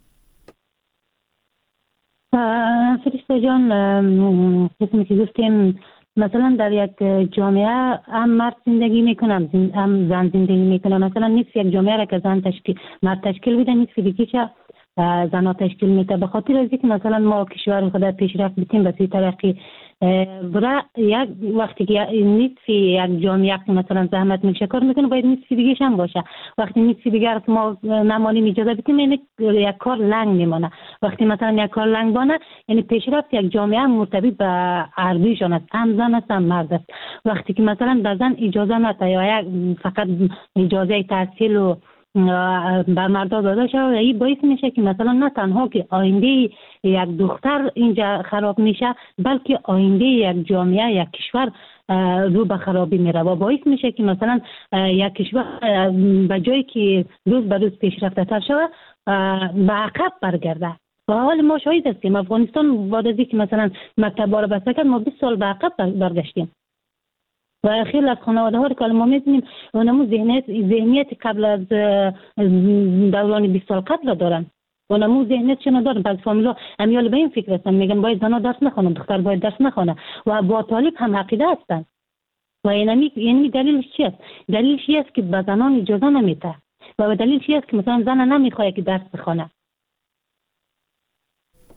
فرشته جان، قسمی که گفتیم مثلا در یک جامعه هم مرد زندگی میکنم هم زن زندگی میکنم. مثلا نصف یک جامعه را که زن تشکیل مرد تشکیل میده، نصف دیگه چه زنها تشکیل میده. به خاطر از اینکه مثلا ما کشور خود پیشرفت بتیم به سوی ترقی برای یک وقتی که نصف یک جامعه مثلا زحمت میکشه کار میکنه، باید نصف دیگه هم باشه. وقتی نصف دیگر ما نمانیم اجازه بدیم، یعنی یک کار لنگ میمونه. وقتی مثلا یک کار لنگ بانه، یعنی پیشرفت یک جامعه مرتبط به هر دویشان است، هم زن است هم مرد است. وقتی که مثلا به زن اجازه نده یا یک فقط اجازه تحصیل و بر مردا داده شد، این باعث میشه که مثلا نه تنها که آینده یک دختر اینجا خراب میشه، بلکه آینده یک جامعه، یک کشور رو به خرابی میره و باعث میشه که مثلا یک کشور به جایی که روز به روز پیشرفته تر شود به عقب برگرده. و حال ما شاهد هستیم افغانستان بعد از اینکه مثلا مکتب‌ها رو بسته کرد، ما بیست سال به عقب برگشتیم و خیلی از خانواده ها رو که ما می‌بینیم اونمو ذهنیت ذهنیت قبل از دوران بیست سال قبل دارن. اونمو ذهنیت ندارن. بعض فامیلا امیال به این فکر هستن، میگن باید زنا درس نخونن، دختر باید درس نخونه و با طالب هم عقیده هستن. و اینمی یعنی دلیلش چی است؟ دلیلش این است که به زنان اجازه نمیده و دلیلش این است که مثلا زن نمیخواد که درس بخونه.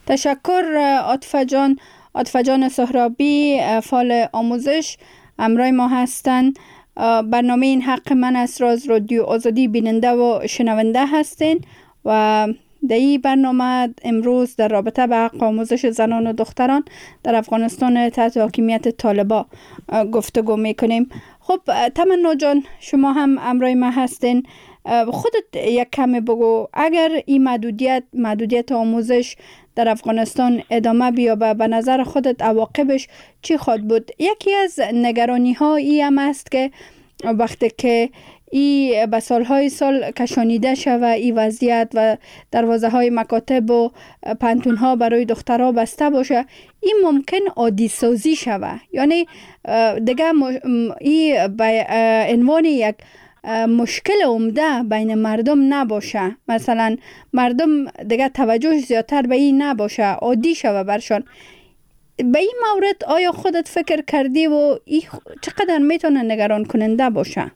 تشکر عاطفه جان. عاطفه جان سهرابی، فعال آموزش، همراه ما هستند. برنامه این حق من است را از رادیو آزادی بیننده و شنونده هستین و در این برنامه امروز در رابطه به حق آموزش زنان و دختران در افغانستان تحت حاکمیت طالبان گفتگو میکنیم. خب تمنا جان، شما هم همراه ما هستین. خودت یک کمی بگو، اگر این محدودیت محدودیت آموزش در افغانستان ادامه بیابه، به نظر خودت عواقبش چی خواهد بود؟ یکی از نگرانی ها ای هم است که وقتی که ای به سالهای سال کشانیده شوه ای وضعیت و دروازه های مکاتب و پانتون ها برای دخترها بسته باشه، این ممکن عادی سازی شوه، یعنی دیگه ای به عنوان یک مشکل عمده بین مردم نباشه. مثلا مردم دیگه توجه زیادتر به این نباشه، عادی شوه برشان. به این مورد آیا خودت فکر کردی و این چقدر میتونه نگران کننده باشه؟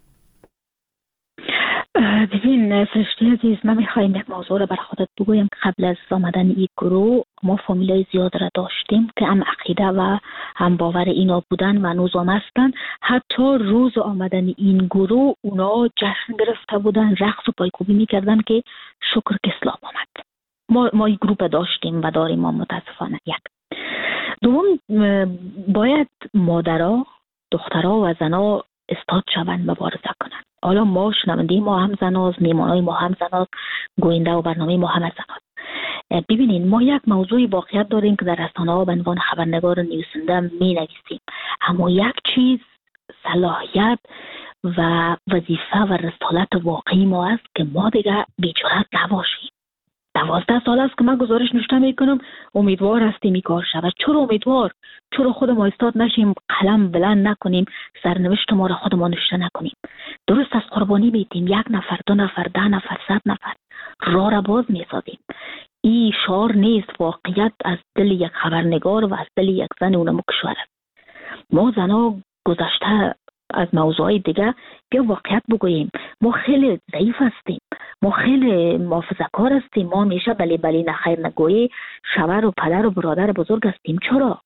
ببین فرشته عزیز، من میخوایم یک موضوع رو بر خودت بگویم که قبل از آمدن این گروه ما فامیلای زیاد را داشتیم که هم عقیده و هم باور اینا بودن و هنوز هم هستن. حتی روز آمدن این گروه اونا جشن گرفته بودن، رقص و پایکوبی میکردن که شکر که اسلام آمد. ما ما این گروه داشتیم و داریم ما متاسفانه. یک دوم، باید مادرها، دخترها و زنها استاد شوند مبارزه کنند. حالا ما شنونده ما هم زناست، میمانای ما هم زناست، گوینده و برنامه ما هم زناست. ببینین، ما یک موضوع واقعیت داریم که در رسانه ها به عنوان خبرنگار نویسنده می نویسیم، اما یک چیز صلاحیت و وظیفه و رسالت واقعی ما است که ما دیگه بی‌جرأت نباشیم. دوازده سال است که من گزارش نوشته میکنم، امیدوار هستیم این کار شود. چرا امیدوار؟ چرا خود ما استاد نشیم، قلم بلند نکنیم، سرنوشت ما را خود ما نوشته نکنیم؟ درست از قربانی میدیم، یک نفر، دو نفر، ده نفر، صد نفر راه را باز میسازیم. این شعار نیست، واقعیت از دل یک خبرنگار و از دل یک زن اونم کشور است. ما زنها گذشته از موضوعی دیگه بیا واقعیت بگوییم، ما خیلی ضعیف هستیم، ما خیلی محافظه‌کار هستیم، ما همیشه بلی بلی نخیر نگویی، شوهر و پدر و برادر بزرگ هستیم. چرا؟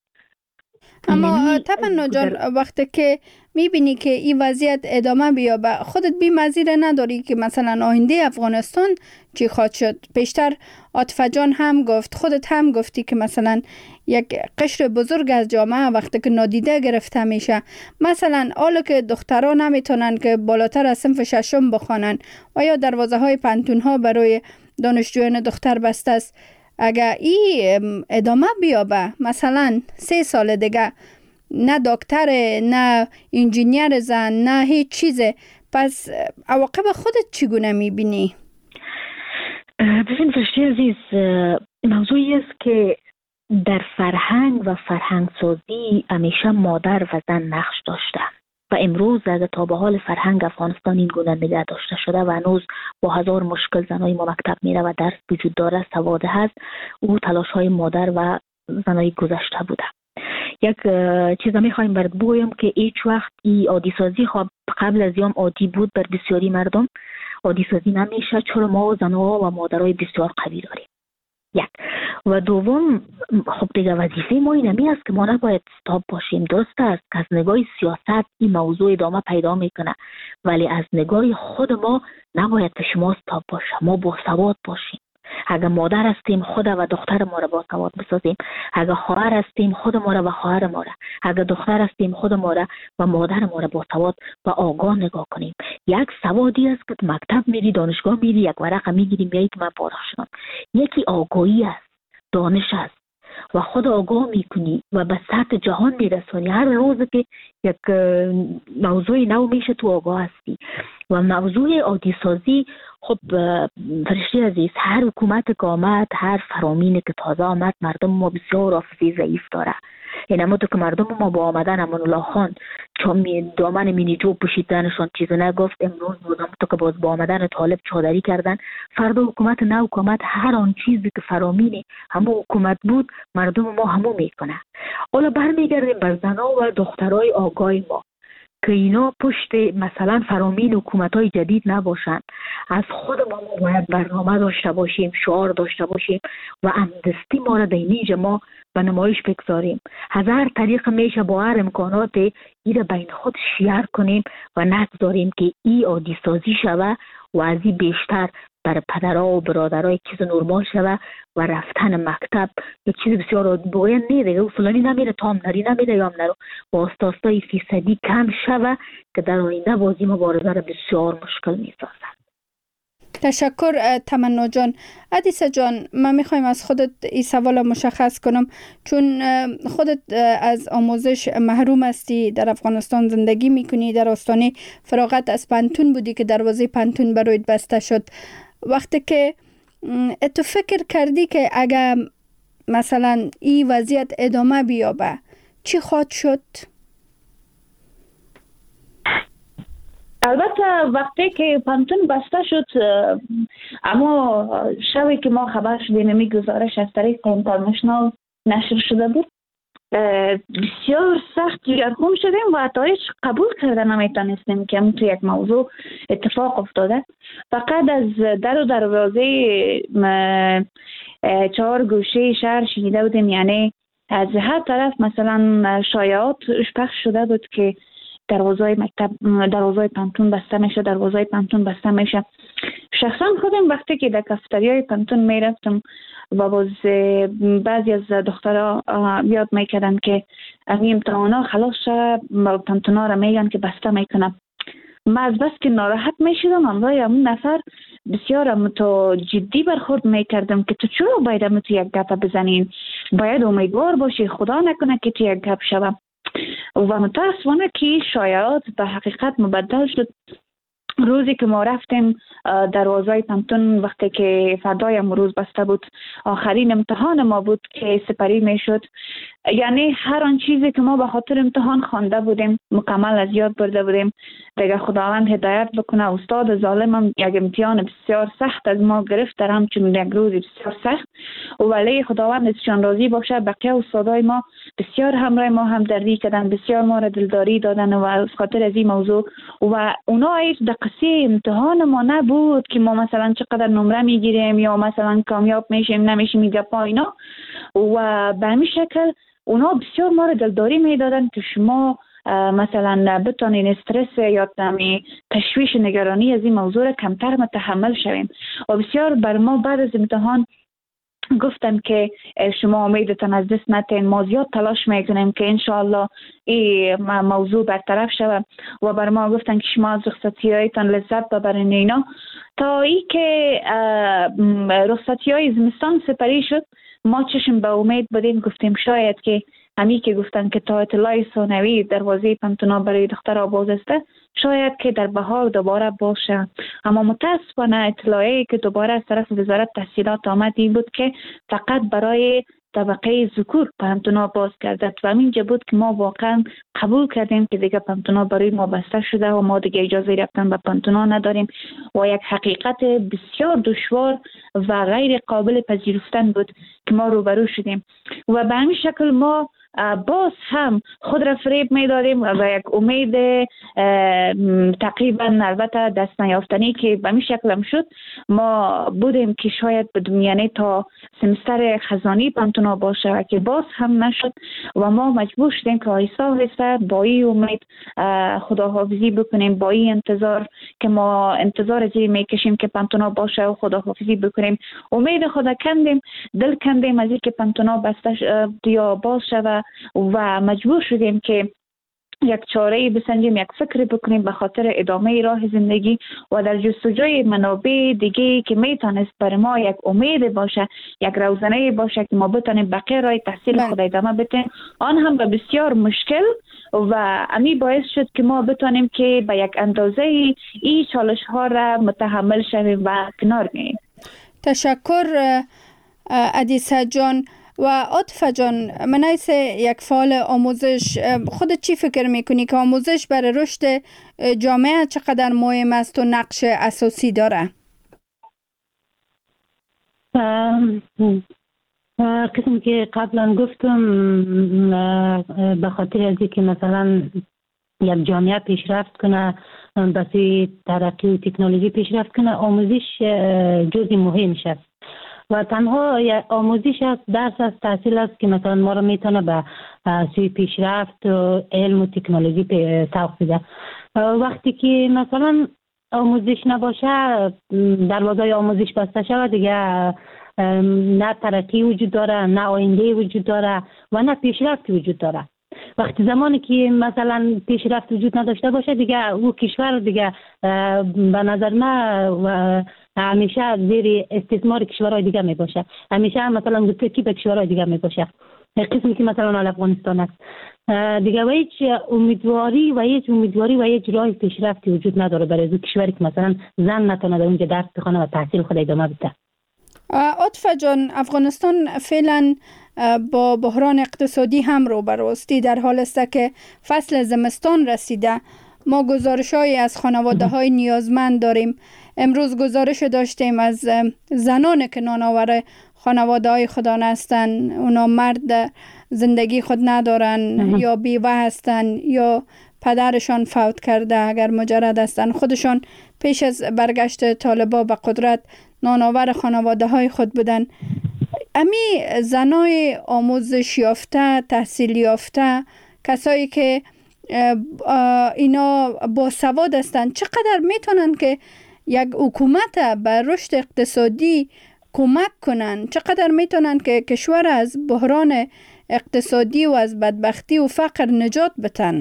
اما تمنا جان، وقتی که میبینی که این وضعیت ادامه بیابه، خودت بی مزیره نداری که مثلا آینده افغانستان چی خواهد شد؟ پیشتر عاطفه جان هم گفت، خودت هم گفتی که مثلا یک قشر بزرگ از جامعه وقتی که نادیده گرفته میشه، مثلا حالا که دختران نمیتونن که بالاتر از صنف ششم بخوانن و یا دروازه های پانتون ها برای دانشجویان دختر بسته است، اگر این ادامه بیابه، مثلا سه سال دیگه نه دکتر، نه انجینیر زن، نه هیچ چیزه، پس عواقب خودت چگونه میبینی؟ ببین فرشته عزیز، موضوعی است که در فرهنگ و فرهنگ سازی همیشه مادر و زن نقش داشته و امروز اگر تا به حال فرهنگ افغانستان این گونه نگه داشته شده و هنوز با هزار مشکل زنای ما مکتب میره و درس وجود داره، سواد هست، او تلاش های مادر و زنای گذشته بوده. یک چیز میخوایم برات بگویم که هیچ وقت این عادی سازی خواب قبل از یام عادی بود بر بسیاری مردم، عادی سازی نمیشه، چرا ما زنها و مادرای بسیار قوی داریم. یک و دوم، خب دیگه وظیفه ما این همی است که ما نباید استاب باشیم. درست است که از نگاه سیاست این موضوع ادامه پیدا میکنه، ولی از نگاه خود ما نباید که شما استاب باشه، ما با سواد باشیم. اگر مادر هستیم خود و دختر ما را با سواد بسازیم، اگر خواهر هستیم خود ما را و خواهر ما را، اگر دختر هستیم خود ما را و مادر ما را با سواد و آگاه نگاه کنیم. یک سوادی است که مکتب میری، دانشگاه میری، یک ورقه میگیری میایی که من فارغ شدم. یکی آگاهی است، دانش است و خود آگاه میکنی و به سطح جهان میرسونی. هر روز که یک موضوع نو میشه تو آگاه هستی. و موضوع عادی سازی، خب فرشته عزیز، هر حکومت که آمد، هر فرامین که تازه آمد، مردم ما بسیار حافظه ضعیف داره. این اما تو که مردم ما با آمدن امان الله خان چون دامن مینی جوب پوشیدنشان چیزی نگفت، امروز بودم تو که باز با آمدن طالب چادری کردن، فردا حکومت نه حکومت هر آن چیزی که فرامینه همون حکومت بود، مردم ما همون میکنه. حالا برمیگردیم بر زنها و دخترای آگاه ما. که اینا پشت مثلا فرامین حکومت‌های جدید نباشن. از خود ما باید برنامه داشته باشیم، شعار داشته باشیم و همدستی ما را در اینجا ما به نمایش بگذاریم. هزار طریق میشه با هر امکانات ایره بین خود شیر کنیم و نگذاریم که ای عادی سازی شوه و از این بیشتر بر پدرها و برادرها چیز نرمال شوه و رفتن مکتب یک چیز بسیار عادی باید نیده و فلانی نمیره تا هم نری نمیره یا هم نرو با استاستای فیصدی کم شوه که در آینده بازی مبارزه را بسیار مشکل میسازن. تشکر تمنا جان. عدیسه جان، من میخوایم از خودت این سوال مشخص کنم، چون خودت از آموزش محروم هستی، در افغانستان زندگی میکنی، در آستانه فراغت از پانتون بودی که دروازه پانتون برایت بسته شد. وقتی که تو فکر کردی که اگر مثلا این وضعیت ادامه بیابه چی خواهد شد؟ البته وقتی که پانتون بسته شد، اما شبی که ما خبر شدیم می گزارش از طریق اینترنشنال نشر شده بود، بسیار سخت جگرخون شدیم و حتی هیچ قبول کرده نمیتونستیم که همون تو یک موضوع اتفاق افتاده. فقط از در و دروازه چهار گوشه شهر شنیده بودیم، یعنی از هر طرف مثلا شایعات پخش شده بود که دروازه مکتب، دروازه پانتون بسته میشه، دروازه پانتون بسته میشه. شخصا خودم وقتی که در کافتریای پانتون میرفتم و باز بعضی از دخترها یاد میکردن که امی امتحانا خلاص شد، پانتونا را میگن که بسته میکنم، ما از بس که ناراحت میشدم امروی همون نفر بسیار هم تو جدی برخورد میکردم که تو چرا باید هم تو یک گپ بزنین، باید امیدوار باشی خدا نکنه که تو یک گپ شوم. و متاسفانه که شایعات به حقیقت مبدل شد. روزی که ما رفتیم دروازه پانتون، وقتی که فردای امروز بسته بود، آخرین امتحان ما بود که سپری می شد. یعنی هر آن چیزی که ما به خاطر امتحان خوانده بودیم مکمل از یاد برده بودیم. دیگه خداوند هدایت بکنه. استاد ظالمم یک امتحان بسیار سخت از ما گرفت، در همچون یک روز بسیار سخت، ولی خداوند ازشان راضی باشه. بقیه استادای ما بسیار همراه ما هم دردی کردن، بسیار ما را دلداری دادن و از خاطر از این موضوع و اونا هیچ دقیقه امتحان ما نبود که ما مثلا چقدر نمره میگیریم یا مثلا کامیاب میشیم نمیشیم میگه پا اینا. و به همین شکل اونا بسیار ما را دلداری میدادن که شما مثلا بتانین استرس یا تشویش نگرانی از این موضوع را کمتر متحمل شویم. و بسیار بر ما بعد از امتحان گفتن که شما امیدتان از دست نتین، ما زیاد تلاش میکنیم که انشاءالله این موضوع برطرف شود. و بر ما گفتن که شما از رخصتی هایتان لذت ببرین اینا. تا ای که رخصتی های زمستان سپری شد، ما چشم به امید بودیم، گفتیم شاید که همی که گفتن که تا اطلاع ثانوی دروازه پانتونا برای دخترها باز است، شاید که در بهار دوباره باشه. اما متاسفانه اطلاعی که دوباره از طرف وزارت تحصیلات آمد این بود که فقط برای طبقه ذکور پانتونا باز کرده و اینجا بود که ما واقعا قبول کردیم که دیگه پانتونا برای ما بسته شده و ما دیگه اجازه رفتن به پانتونا نداریم و یک حقیقت بسیار دشوار و غیر قابل پذیرفتن بود که ما روبرو شدیم. و به همین شکل ما باز هم خود را فریب می داریم و یک امید تقریبا البته دست نیافتنی که به می شکل هم شد ما بودیم که شاید بدون تا سمستر خزانی پانتونا باشه و که باز هم نشد و ما مجبور شدیم که آهسته آهسته با این امید خداحافظی بکنیم، با این انتظار که ما انتظار از این می کشیم که پانتونا باشه و خداحافظی بکنیم. امید خدا کندیم، دل کندیم از این که پانتونا بسته یا باز شود و مجبور شدیم که یک چاره‌ای بسنجیم، یک فکر بکنیم به خاطر ادامه راه زندگی و در جستجوی منابع دیگه که میتونست بر ما یک امید باشه، یک روزنه باشه که ما بتونیم بقیه راه تحصیل خود ادامه بدیم. آن هم به بسیار مشکل و امی باعث شد که ما بتونیم که به یک اندازه این چالش ها را متحمل شویم و کنار گیریم. تشکر عدیسه جان. و عاطفه جان، من ایسه یک فعال آموزش، خودت چی فکر میکنی که آموزش برای رشد جامعه چقدر مهم است و نقش اساسی داره؟ قسم که قبلا گفتم به خاطر از که مثلا یک جامعه پیشرفت کنه، بسی ترقی و تکنولوژی پیشرفت کنه، آموزش جزء مهمش است و تنها آموزش است، درس است، تحصیل است که مثلا ما رو میتونه به سوی پیشرفت و علم و تکنولوژی سوق بده. وقتی که مثلا آموزش نباشه، دروازه آموزش بسته شود، دیگه نه ترقی وجود داره، نه آینده وجود داره و نه پیشرفت وجود داره. وقتی زمانی که مثلا پیشرفت وجود نداشته باشه، دیگه او کشور دیگه به نظر من همیشه زیر استثمار کشورهای دیگه می باشه، همیشه مثلا متکی به کشورهای دیگه می باشه، قسمی که مثلا افغانستان است دیگه. و هیچ امیدواری و هیچ امیدواری و هیچ راه پیشرفتی وجود نداره برای از کشوری که مثلا زن نتونه در اونجا درس بخونه و تحصیل خود ادامه بده. عاطفه جان، افغانستان فعلا با بحران اقتصادی هم روبروستی، در حال است که فصل زمستان رسیده. ما گزارش های از خانواده های نیازمند داریم. امروز گزارش داشتیم از زنان که نانآور خانواده های خودان هستند، اونا مرد زندگی خود ندارن یا بیوه هستن یا پدرشان فوت کرده اگر مجرد هستن، خودشان پیش از برگشت طالبا به قدرت نانآور خانواده های خود بودن. امی زنای آموزش یافته، تحصیل یافته، کسایی که اینا با سواد هستند، چقدر میتونن که یک حکومت به رشد اقتصادی کمک کنن؟ چقدر میتونن که کشور از بحران اقتصادی و از بدبختی و فقر نجات بتن؟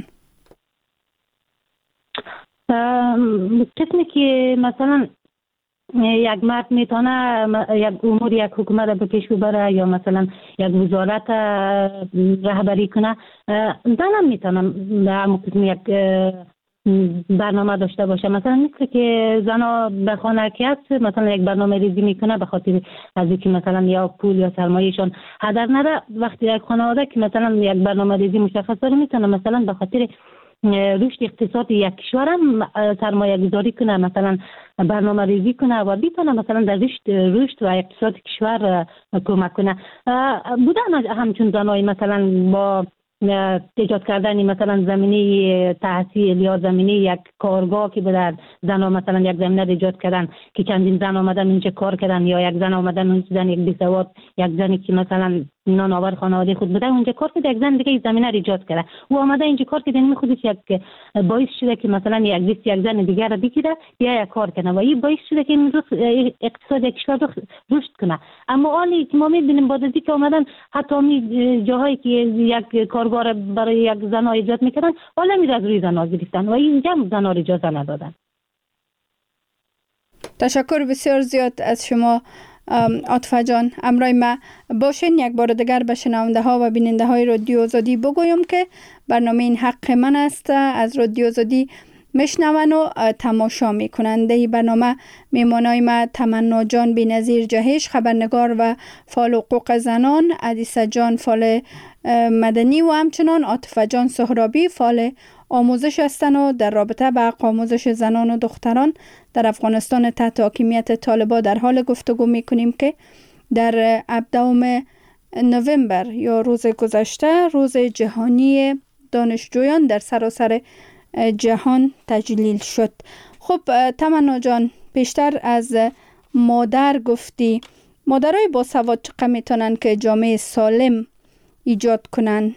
قسمی که مثلا یک مرد میتونه یک امور یک حکومت به پیش ببره یا مثلا یک وزارت رهبری کنه، زن هم میتونه همون قسم یک برنامه داشته باشه. مثلا مثل که زنا به خانکیت مثلا یک برنامه ریزی میکنه به خاطر از اینکه مثلا یا پول یا سرمایهشون هدر نره. وقتی یک خانواده که مثلا یک برنامه ریزی مشخص داره، میتونه مثلا به خاطر رشد اقتصادی یک کشور هم سرمایه گذاری کنه، مثلا برنامه ریزی کنه و بیتونه مثلا در رشد رشد و اقتصاد کشور کمک کنه. بودن همچون زنای مثلا با ایجاد کردن مثلا زمینه تحصیل یا زمینه یک کارگاه که در زن مثلا یک زمینه ایجاد کردن که چندین زن آمدن اینجا کار کردن، یا یک زن آمدن اونجا زن یک بیسواد، یک زنی که مثلا نانآور خانواده خود بوده اونجا کار کرده، یک زن دیگه زمینه ایجاد کرده، او آمده اینجا کار کرده، این خودش یک باعث شده که مثلا یک دیست یک زن دیگه را بگیره یا یک کار کنه و این باعث شده که این اقتصاد کشور رشد کنه. اما حالی که ما می‌بینیم بعد از اینکه آمدن حتی می جاهایی که یک کارگاه برای یک زن ایجاد میکردن، حالا میره از روی زن گرفتن و اینجا زن ها اجازه ندادن. تشکر بسیار زیاد از شما عاطفه جان. امرای ما باشین یک بار دیگر به شنونده ها و بیننده های رادیو آزادی بگویم که برنامه این حق من است از رادیو آزادی میشنون و تماشا میکنند. این برنامه میمانای ما تمنا جان بی‌نظیر جهش، خبرنگار و فعال حقوق زنان، عدیسه جان فعال مدنی و همچنان عاطفه جان سهرابی فعال آموزش هستند و در رابطه با حق آموزش زنان و دختران در افغانستان تحت حاکمیت طالبان در حال گفتگو میکنیم که در هفدهم نوامبر یا روز گذشته روز جهانی دانشجویان در سراسر جهان تجلیل شد. خب تمنا جان، بیشتر از مادر گفتی. مادرای باسواد چقدر میتونن که جامعه سالم ایجاد کنن؟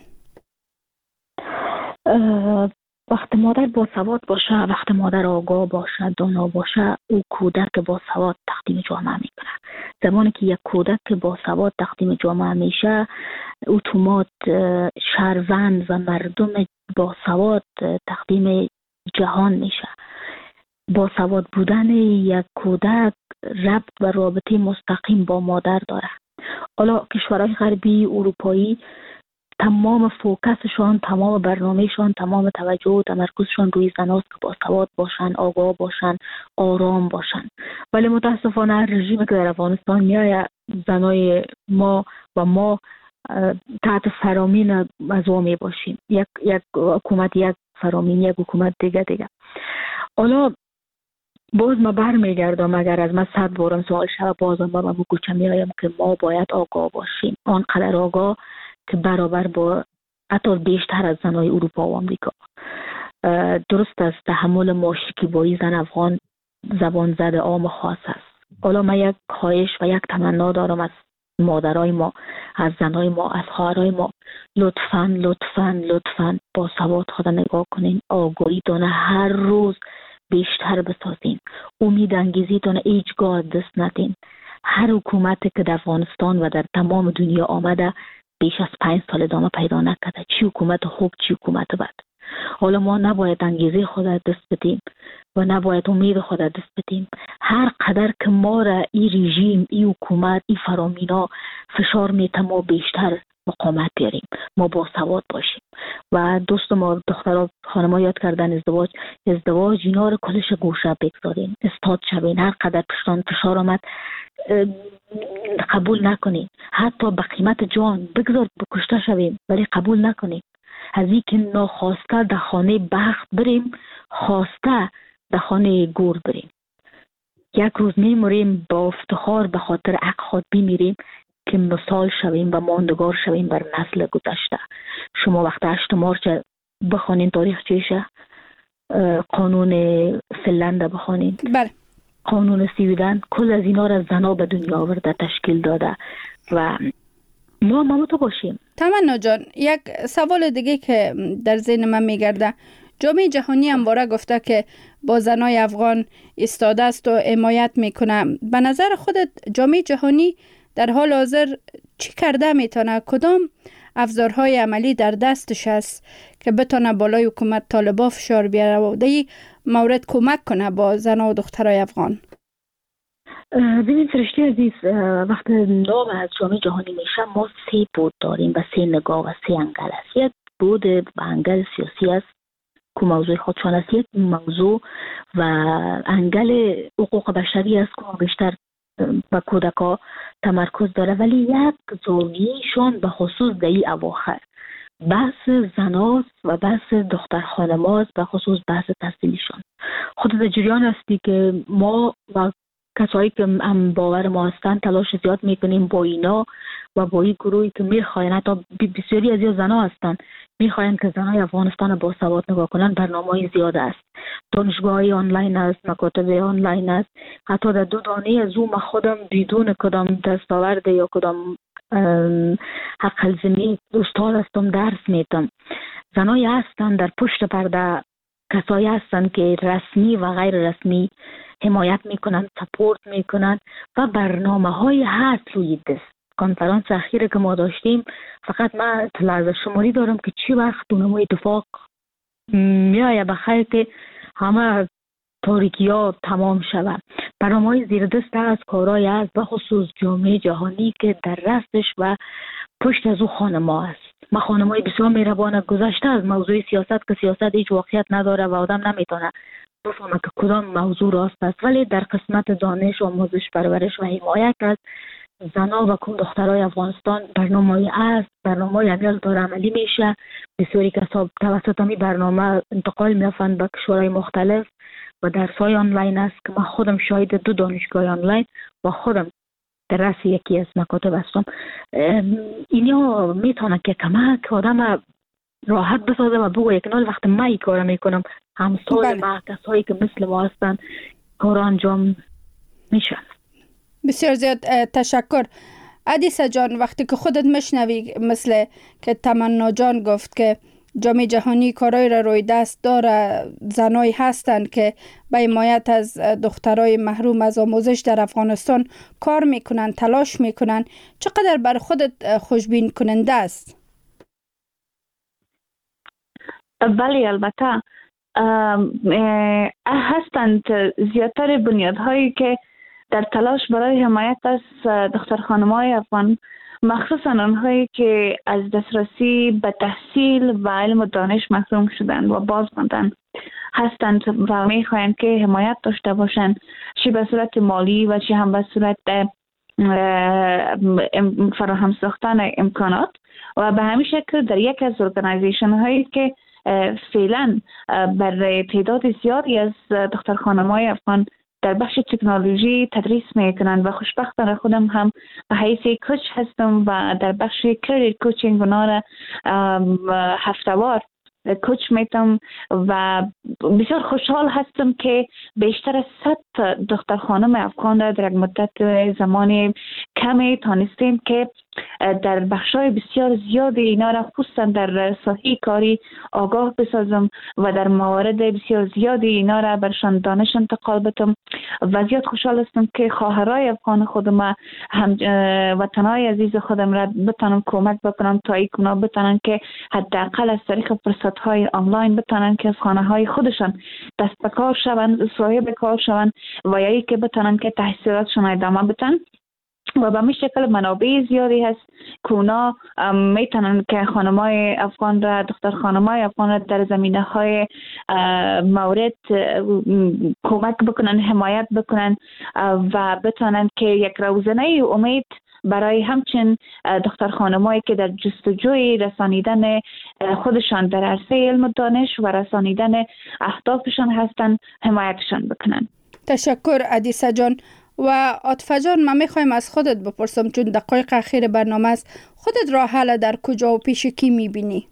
وقت مادر باسواد باشه، وقت مادر آگاه باشه، دانا باشه، او کودک باسواد تقدیم جامعه میکنه. زمانی که یک کودک باسواد تقدیم جامعه میشه، اتومات شهروند و مردم باسواد تقدیم جهان میشه. باسواد بودن یک کودک ربط و رابطه مستقیم با مادر داره. حالا کشورهای غربی، اروپایی تمام فوکسشان، تمام برنامهشان، تمام توجه و تمرکزشان روی زناست که باسواد باشن، آگاه باشن، آرام باشن. ولی متاسفانه رژیمی که در افغانستان میایه، زنای ما و ما تحت فرامین از وامی باشیم. یک یک حکومت یک فرامین، یک حکومت دیگه دیگه. حالا باز ما برمیگردم، اگر از من صد بارم سوال شد، بازم با من گوچه میایم که ما باید آگاه باشیم، آنقدر آگاه که برابر با حتی بیشتر از زنای اروپا و آمریکا. درست است تحمل ما شکیبایی زن افغان زبان زد عام خاص است. حالا من یک خواهش و یک تمنا دارم از مادرای ما، از زنای ما، از خواهرای ما، لطفاً لطفاً لطفاً با سواد خود نگاه کنین، آگاهی تونه هر روز بیشتر بسازین، امید انگیزی تونه هیچگاه دست ندین. هر حکومتی که در افغانستان و در تمام دنیا آمده بیش از پنج سال ادامه پیدا نکرده، چی حکومت خوب چی حکومت بد. حالا ما نباید انگیزه خود دست بدیم و نباید امید خود دست بدیم. هر قدر که ما را این رژیم، این حکومت، این فرامینا فشار میته ما بیشتر مقاومت داریم، ما با سواد باشیم. و دوست ما دخترها خانم‌ها یاد کردن ازدواج ازدواج اینا رو کلش گوشه بگذارین، استاد شوین. هر قدر پشتان فشار آمد قبول نکنین، حتی به قیمت جان بگذار بکشته شویم ولی قبول نکنین. از این که ناخواسته در خانه بخت بریم، خواسته در خانه گور بریم. یک روز میموریم با افتخار به خاطر حق خود بمیریم که مثال شویم و ماندگار شویم بر نسل گذشته. شما وقت هشت مارچ بخونین تاریخ چیشه، قانون فنلند بخونین، بله، قانون سویدن، کل از اینا را زنا به دنیا آورده، تشکیل داده و ما ما تو باشیم. تمنا جان، یک سوال دیگه که در ذهن من میگرده، جامعه جهانی همواره گفته که با زنای افغان ایستاده است و حمایت میکنه. به نظر خودت جامعه جهانی در حال حاضر چی کرده میتونه؟ کدام افزارهای عملی در دستش است که بتونه بالای حکومت طالبان فشار بیاره و در این مورد کمک کنه با زن و دخترای افغان؟ ببین فرشته عزیز، وقت نام از جامعه جهانی میشه ما سه بود داریم و سه نگاه و سه انگل است. یک بود انگل سیاسی است که موضوع خودشان است، یک موضوع و انگل حقوق بشری است که بیشتر به کودکا تمرکز داره، ولی یک زاویه‌شان به خصوص در این اواخر بحث زناست و بحث دختر خانماست، به خصوص بحث تحصیلیشان. خود در جریان هستی که ما و کسایی که هم باور ما هستن تلاش زیاد میکنیم با اینا و با این گروهی که میخواین، حتی بسیاری از این زنها هستن میخواین که زنهای افغانستان با سواد نگاه کنن. برنامه‌های زیاد است، دانشگاه‌های آنلاین است، مکاتب آنلاین است. حتی در دو دانه زوم خودم بدون کدام دستاورد یا کدام حق الزمی استاد هستم درس میدم. زنای هستن در پشت پرده، کسایی هستن که رسمی و غیر رسمی حمایت میکنن، سپورت میکنن و برنامه های هست روی دست. کنفرانس اخیره که ما داشتیم، فقط من اطلاع شماری دارم که چی وقت اونمو اتفاق میایه بخیر که همه تاریکی ها تمام شود. برنامه های زیر دست از کارهای هست به خصوص جامعه جهانی که در رستش و پشت از او خانم ها است. ما خانم های بسیار مهربانه گذشته از موضوع سیاست که سیاست هیچ واقعیت نداره و آدم نمیتونه بفهمه که کدام موضوع راست است، ولی در قسمت دانش، آموزش، پرورش و حمایت از زنان و دخترای افغانستان برنامه‌ای است، برنامه‌ای عمل داره عملی میشه. بسیاری کسا توسط می برنامه انتقال می‌یافند به کشورهای مختلف و درس‌های آنلاین است که من خودم شاهد دو دانشگاه آنلاین و خودم در رأس یکی از مکاتب هستم. اینا میتونه که کمک آدم راحت بسازه و بگو یک نال وقت من این کار میکنم، همسال ما کسایی که مثل ما هستن کار انجام میشن. بسیار زیاد تشکر. عدیسه جان، وقتی که خودت مشنوی مثل که تمنا جان گفت که جامعه جهانی کارهای را روی دست داره، زنایی هستند که به حمایت از دخترای محروم از آموزش در افغانستان کار میکنن، تلاش میکنن، چقدر بر خودت خوشبین کننده است؟ بله البته هستند زیادتر بنیادهایی که در تلاش برای حمایت از دختر خانم‌های افغان، مخصوصا آنهایی که از دسترسی به تحصیل و علم و دانش محروم شدند و باز ماندند هستند و میخواهند که حمایت داشته باشند، چه به صورت مالی و چه هم به صورت فراهم ساختن امکانات. و به همین شکل در یک از ارگانایزیشن هایی که فعلا برای تعداد زیادی از دختر خانم‌های افغان در بخش تکنولوژی تدریس میکنند و خوشبختانه خودم هم به حیث کوچ هستم و در بخش کریدیت کوچینگ اونا را هفته‌وار کوچ میتم و بسیار خوشحال هستم که بیشتر از صد دختر خانم افغان را در یک مدت زمان کمی تانستیم که در بخشای بسیار زیاد اینا را خصوصا در ساحه کاری آگاه بسازم و در موارد بسیار زیادی اینا را برشان دانش انتقال بدم و زیاد خوشحال هستم که خواهرای افغان خودم هم وطنای عزیز خودم را بتانم کمک بکنم تا ایکونا بتانن که حداقل از طریق فرصت‌های آنلاین بتانن که از خانه‌های خودشان دست به کار شوند، صاحب کار شوند و یا ای که بتانن که تحصیلاتشون ادامه بدن و به می شکل منابع زیادی هست که اونا میتونن که خانمای افغان را دختر خانمای افغان را در زمینه های مورد کمک بکنن، حمایت بکنن و بتونن که یک روزنه امید برای همچین دختر خانمایی که در جستجوی رسانیدن خودشان در عرصه علم و دانش و رسانیدن اهدافشان هستن حمایتشان بکنن. تشکر عدیسه جان. و عاطفه جان، من میخوایم از خودت بپرسم، چون دقایق اخیر برنامه است، خودت راه حل در کجا و پیش کی میبینی؟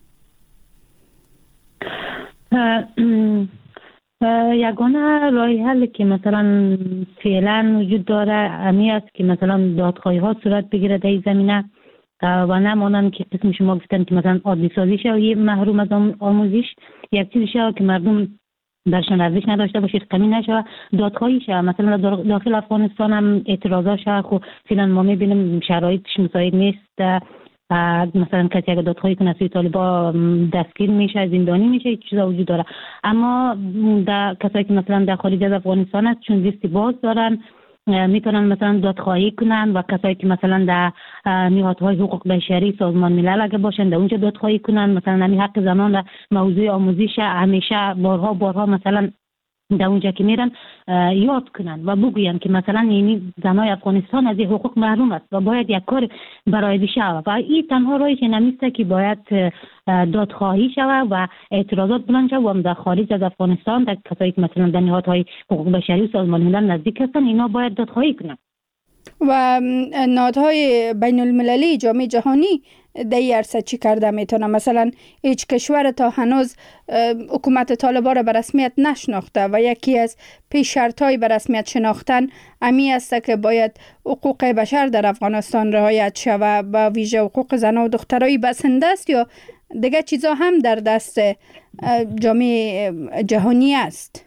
یگانه راه حل که مثلا فعلا وجود داره امی است که مثلا دادخواهی ها صورت بگیره در این زمینه و نمانند که قسم شما گفتن که مثلا عادی سازی شد و محروم از آموزش، یک چیزی شد که مردم درشان ارزش نداشته باشه، کمی نشه، دادخواهی شه. مثلا داخل افغانستان هم اعتراضات شه، خب فعلا ما میبینیم شرایطش مساعد نیست. مثلا کسی اگه دادخواهی کنه سوی طالبان دستگیر میشه، زندانی میشه، چیزا وجود داره. اما در کسایی که مثلا در خارج از افغانستان است، چون لیست باز دارن، میتونن مثلا دادخواهی کنن و کسایی که مثلا در نهادهای حقوق بشری سازمان ملل اگه باشن در اونجا دادخواهی کنن. مثلا همین حق زنان را موضوع آموزش همیشه بارها بارها مثلا در اونجا که میرن یاد کنن و بگوین که مثلا یعنی زنای افغانستان از این حقوق محروم است و باید یک کار برای بشه و این تنها راهش نمیسته که باید دادخواهی شود و اعتراضات بلند شود و در خارج از افغانستان در کسایی که مثلا در نهادهای حقوق بشری و سازمان ملل نزدیک هستن اینا باید دادخواهی کنن. و نهادهای بین المللی جامعه جهانی در این عرصه چی کرده میتونه؟ مثلا هیچ کشور تا هنوز حکومت طالبان را به رسمیت نشناخته و یکی از پیش شرطهای به رسمیت شناختن امی است که باید حقوق بشر در افغانستان رعایت شود و ویژه حقوق زن و دخترای بسنده است یا دیگه چیزا هم در دست جامعه جهانی است؟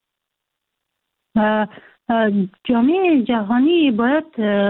جامعه جهانی باید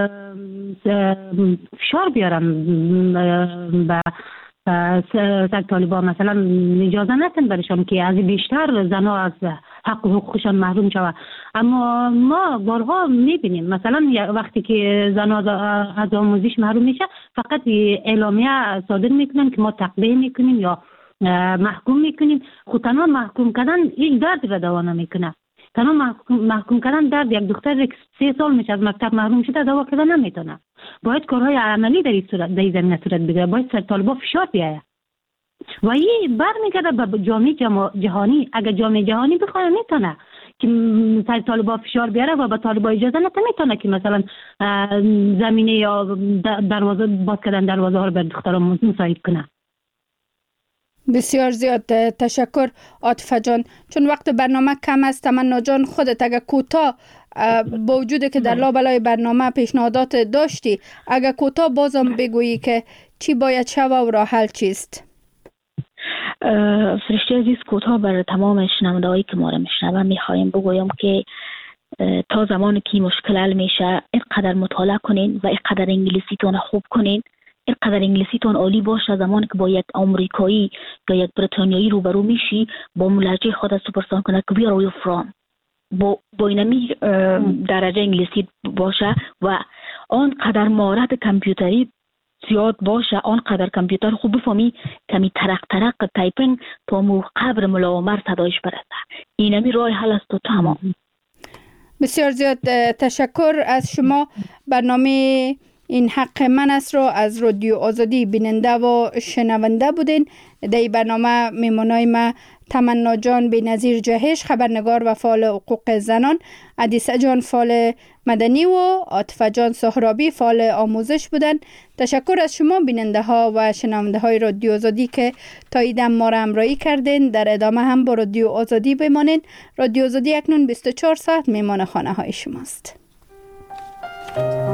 فشار بیارن به سر طالبان، مثلا اجازه ندن برشان که از بیشتر زنها از حق و حقوقشان محروم شود. اما ما بارها میبینیم مثلا وقتی که زنها از آموزش محروم میشه فقط اعلامیه صادر میکنن که ما تقبیه میکنیم یا محکوم میکنیم. خود تنها محکوم کردن این درد را دوا نمیکنه. تنها محکوم, محکوم کردن درد یک دختر سه سال میشه از مکتب محروم شده دوا کردن نمیتونه. باید کارهای عملی در این صورت در این زمینه صورت بگیره. باید سر طالبان فشار بیاره و این برمیگرده به جامعه جهانی. اگر جامعه جهانی بخواد میتونه که سر طالبان فشار بیاره و به طالبان اجازه نده، میتونه که مثلا زمینه یا دروازه باز کردن دروازه ها رو بر دختران مساعد کنه. بسیار زیاد تشکر عاطفه جان. چون وقت برنامه کم است، تمنا جان خودت اگر کوتاه با وجود که در لابلای برنامه پیشنهادات داشتی، اگر کوتاه بازم بگویی که چی باید شود و راه حل چیست؟ فرشته عزیز، کوتاه بر تمام شنونده‌هایی که ما را میشنون میخوایم بگویم که تا زمانی که مشکل حل میشه اینقدر مطالعه کنین و اینقدر انگلیسیتون خوب کنین، اینقدر انگلیسیتون عالی باشه زمانی که با یک آمریکایی یا یک بریتانیایی روبرو میشی با ملحجه خود سوپرستان کنه که where are you from، با با اینمی درجه انگلیسی باشه و آنقدر مهارت کامپیوتری زیاد باشه، آنقدر کامپیوتر خوب بفهمی کمی ترق ترق تایپینگ تا مو قبر ملا عمر صدایش برسه. اینمی راه حل است و تمام. بسیار زیاد تشکر از شما. برنامه این حق من است رو از رادیو آزادی بیننده و شنونده بودین. در این برنامه میمونای ما تمنا جان بینظیر جهش خبرنگار و فعال حقوق زنان، عدیسه جان فعال مدنی و عاطفه جان سهرابی فعال آموزش بودند. تشکر از شما بیننده ها و شنونده های رادیو آزادی که تا ایدم ما را همراهی کردین. در ادامه هم با رادیو آزادی بمانین. رادیو آزادی اکنون بیست و چهار ساعت میمان خانه های شماست.